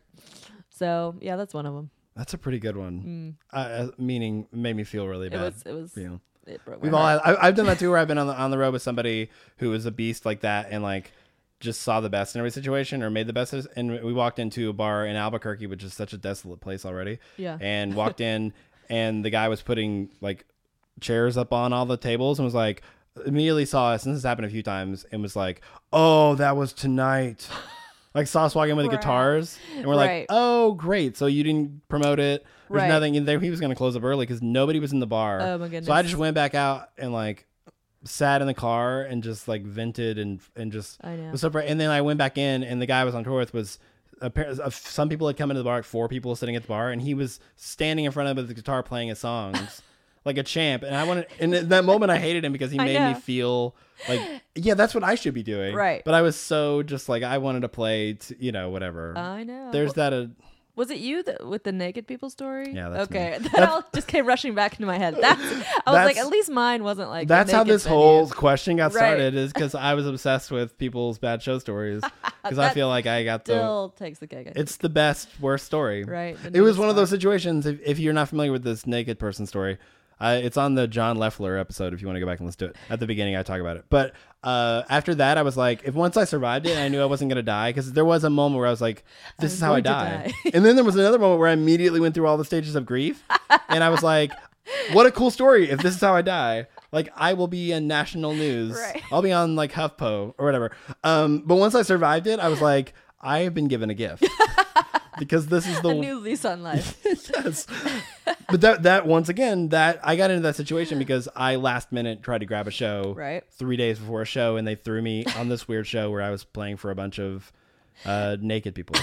So, yeah, that's one of them. That's a pretty good one. Mm. Uh, meaning, made me feel really It bad. was, it was, you know. it broke my We've all heart. had, I, I've done that too, where I've been on the on the road with somebody who was a beast like that, and like just saw the best in every situation, or made the best. And we walked into a bar in Albuquerque, which is such a desolate place already. Yeah. And walked in, and the guy was putting like chairs up on all the tables, and was like, immediately saw us. And this has happened a few times, and was like, "Oh, that was tonight." Like saw us walking with the Right. guitars, and we're Right. like, "Oh, great! So you didn't promote it." There's Right. nothing in there. He was going to close up early because nobody was in the bar. Oh, my goodness. So I just went back out and like sat in the car and just like vented and and just I know. was so. And then I went back in, and the guy I was on tour with was. Apparently, some people had come into the bar, like four people sitting at the bar, and he was standing in front of him with the guitar playing his songs like a champ. And I wanted, and in that moment, I hated him because he I made know. me feel like, yeah, that's what I should be doing. Right. But I was so just like, I wanted to play, to, you know, whatever. I know. There's that. Uh, Was it you that, with the naked people story? Yeah, that's okay. me. That all just came rushing back into my head. That's. I was That's- like, at least mine wasn't like. a That's how naked this venue. whole question got Right. started, is because I was obsessed with people's bad show stories. Because I That feel like I got the. Still takes the cake. I think. It's the best worst story. Right. The It was naked one of those spot. situations. If, if you're not familiar with this naked person story, uh, it's on the John Leffler episode. If you want to go back and listen to it, at the beginning I talk about it. But uh, after that, I was like, if once I survived it, I knew I wasn't gonna die, because there was a moment where I was like, this was is how I going to die. die. And then there was another moment where I immediately went through all the stages of grief, and I was like, what a cool story! If this is how I die. Like, I will be in national news. Right. I'll be on like HuffPo or whatever. Um, but once I survived it, I was like, I have been given a gift. Because this is the A new lease on life. yes. But that that once again, that I got into that situation because I last minute tried to grab a show Right. three days before a show, and they threw me on this weird show where I was playing for a bunch of uh, naked people.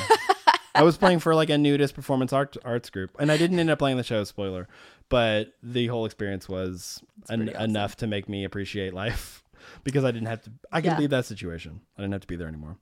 I was playing for like a nudist performance art, arts group, and I didn't end up playing the show, spoiler, but the whole experience was en- pretty awesome. enough to make me appreciate life, because I didn't have to, I could Yeah. leave that situation. I didn't have to be there anymore.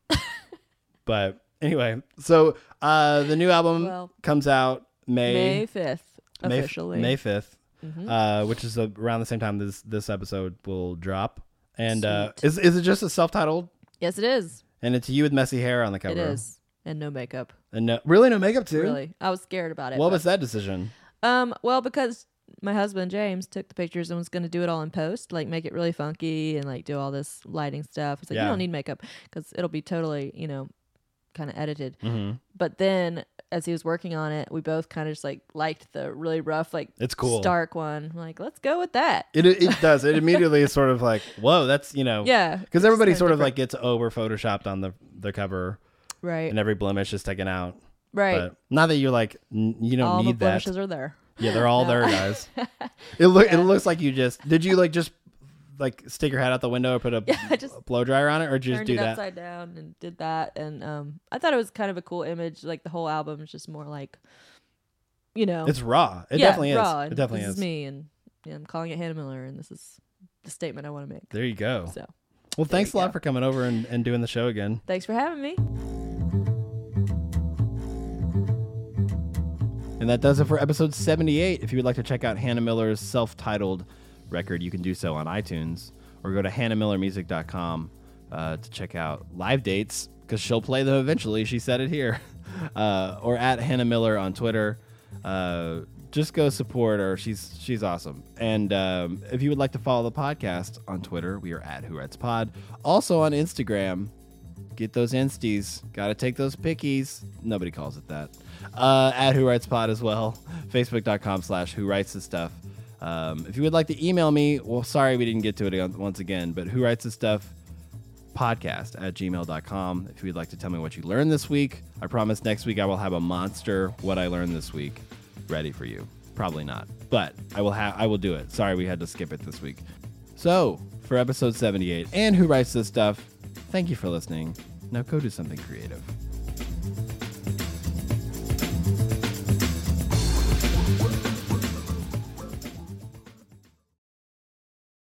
But anyway, so uh, the new album Well, comes out May May fifth, May f- officially. May fifth, Mhm. uh, which is uh around the same time this this episode will drop. And uh, Sweet. is is it just a self-titled? Yes, it is. And it's you with messy hair on the cover. It is. And no makeup. And no, really no makeup too. Really. I was scared about it. What but- was that decision? Um, well, because my husband James took the pictures and was going to do it all in post, like make it really funky and like do all this lighting stuff. It's like, Yeah. you don't need makeup because it'll be totally, you know, kind of edited. Mm-hmm. But then as he was working on it, we both kind of just like liked the really rough, like It's cool. Stark one. We're like, let's go with that. It it does. It immediately is sort of like, whoa, that's, you know, Yeah. because everybody It's sort of kinda like gets over photoshopped on the the cover. Right. and every blemish is taken out. Right. But not that you're like n- you don't All need the that. blemishes are there. Yeah, they're all No. there, guys. It look Yeah. it looks like you just did you like just like stick your head out the window or put a Yeah, I just blow dryer on it, or did you just turned do it that? upside down and did that, and um, I thought it was kind of a cool image. Like the whole album is just more like, you know, It's raw. It yeah, definitely raw, is. It and definitely this is. is me, and yeah, I'm calling it Hannah Miller, and this is the statement I want to make. There you go. So Well, thanks a you lot go. for coming over and, and doing the show again. thanks for having me. And that does it for episode seventy-eight. If you would like to check out Hannah Miller's self-titled record, you can do so on iTunes or go to hannah miller music dot com uh, to check out live dates because she'll play them eventually. She said it here. Uh, or at Hannah Miller on Twitter. Uh, just go support her. She's she's awesome. And um, if you would like to follow the podcast on Twitter, we are at Who Writes Pod. Also on Instagram. Get those insties. Got to take those pickies. Nobody calls it that. Uh, at Who Writes Pod as well. Facebook.com slash Who Writes This Stuff. Um, if you would like to email me, well, sorry we didn't get to it once again, but Who Writes This Stuff podcast at gmail dot com. If you would like to tell me what you learned this week, I promise next week I will have a monster What I Learned This Week ready for you. Probably not, but I will have. I will do it. Sorry we had to skip it this week. So for episode seventy-eight and Who Writes This Stuff, thank you for listening. Now go do something creative.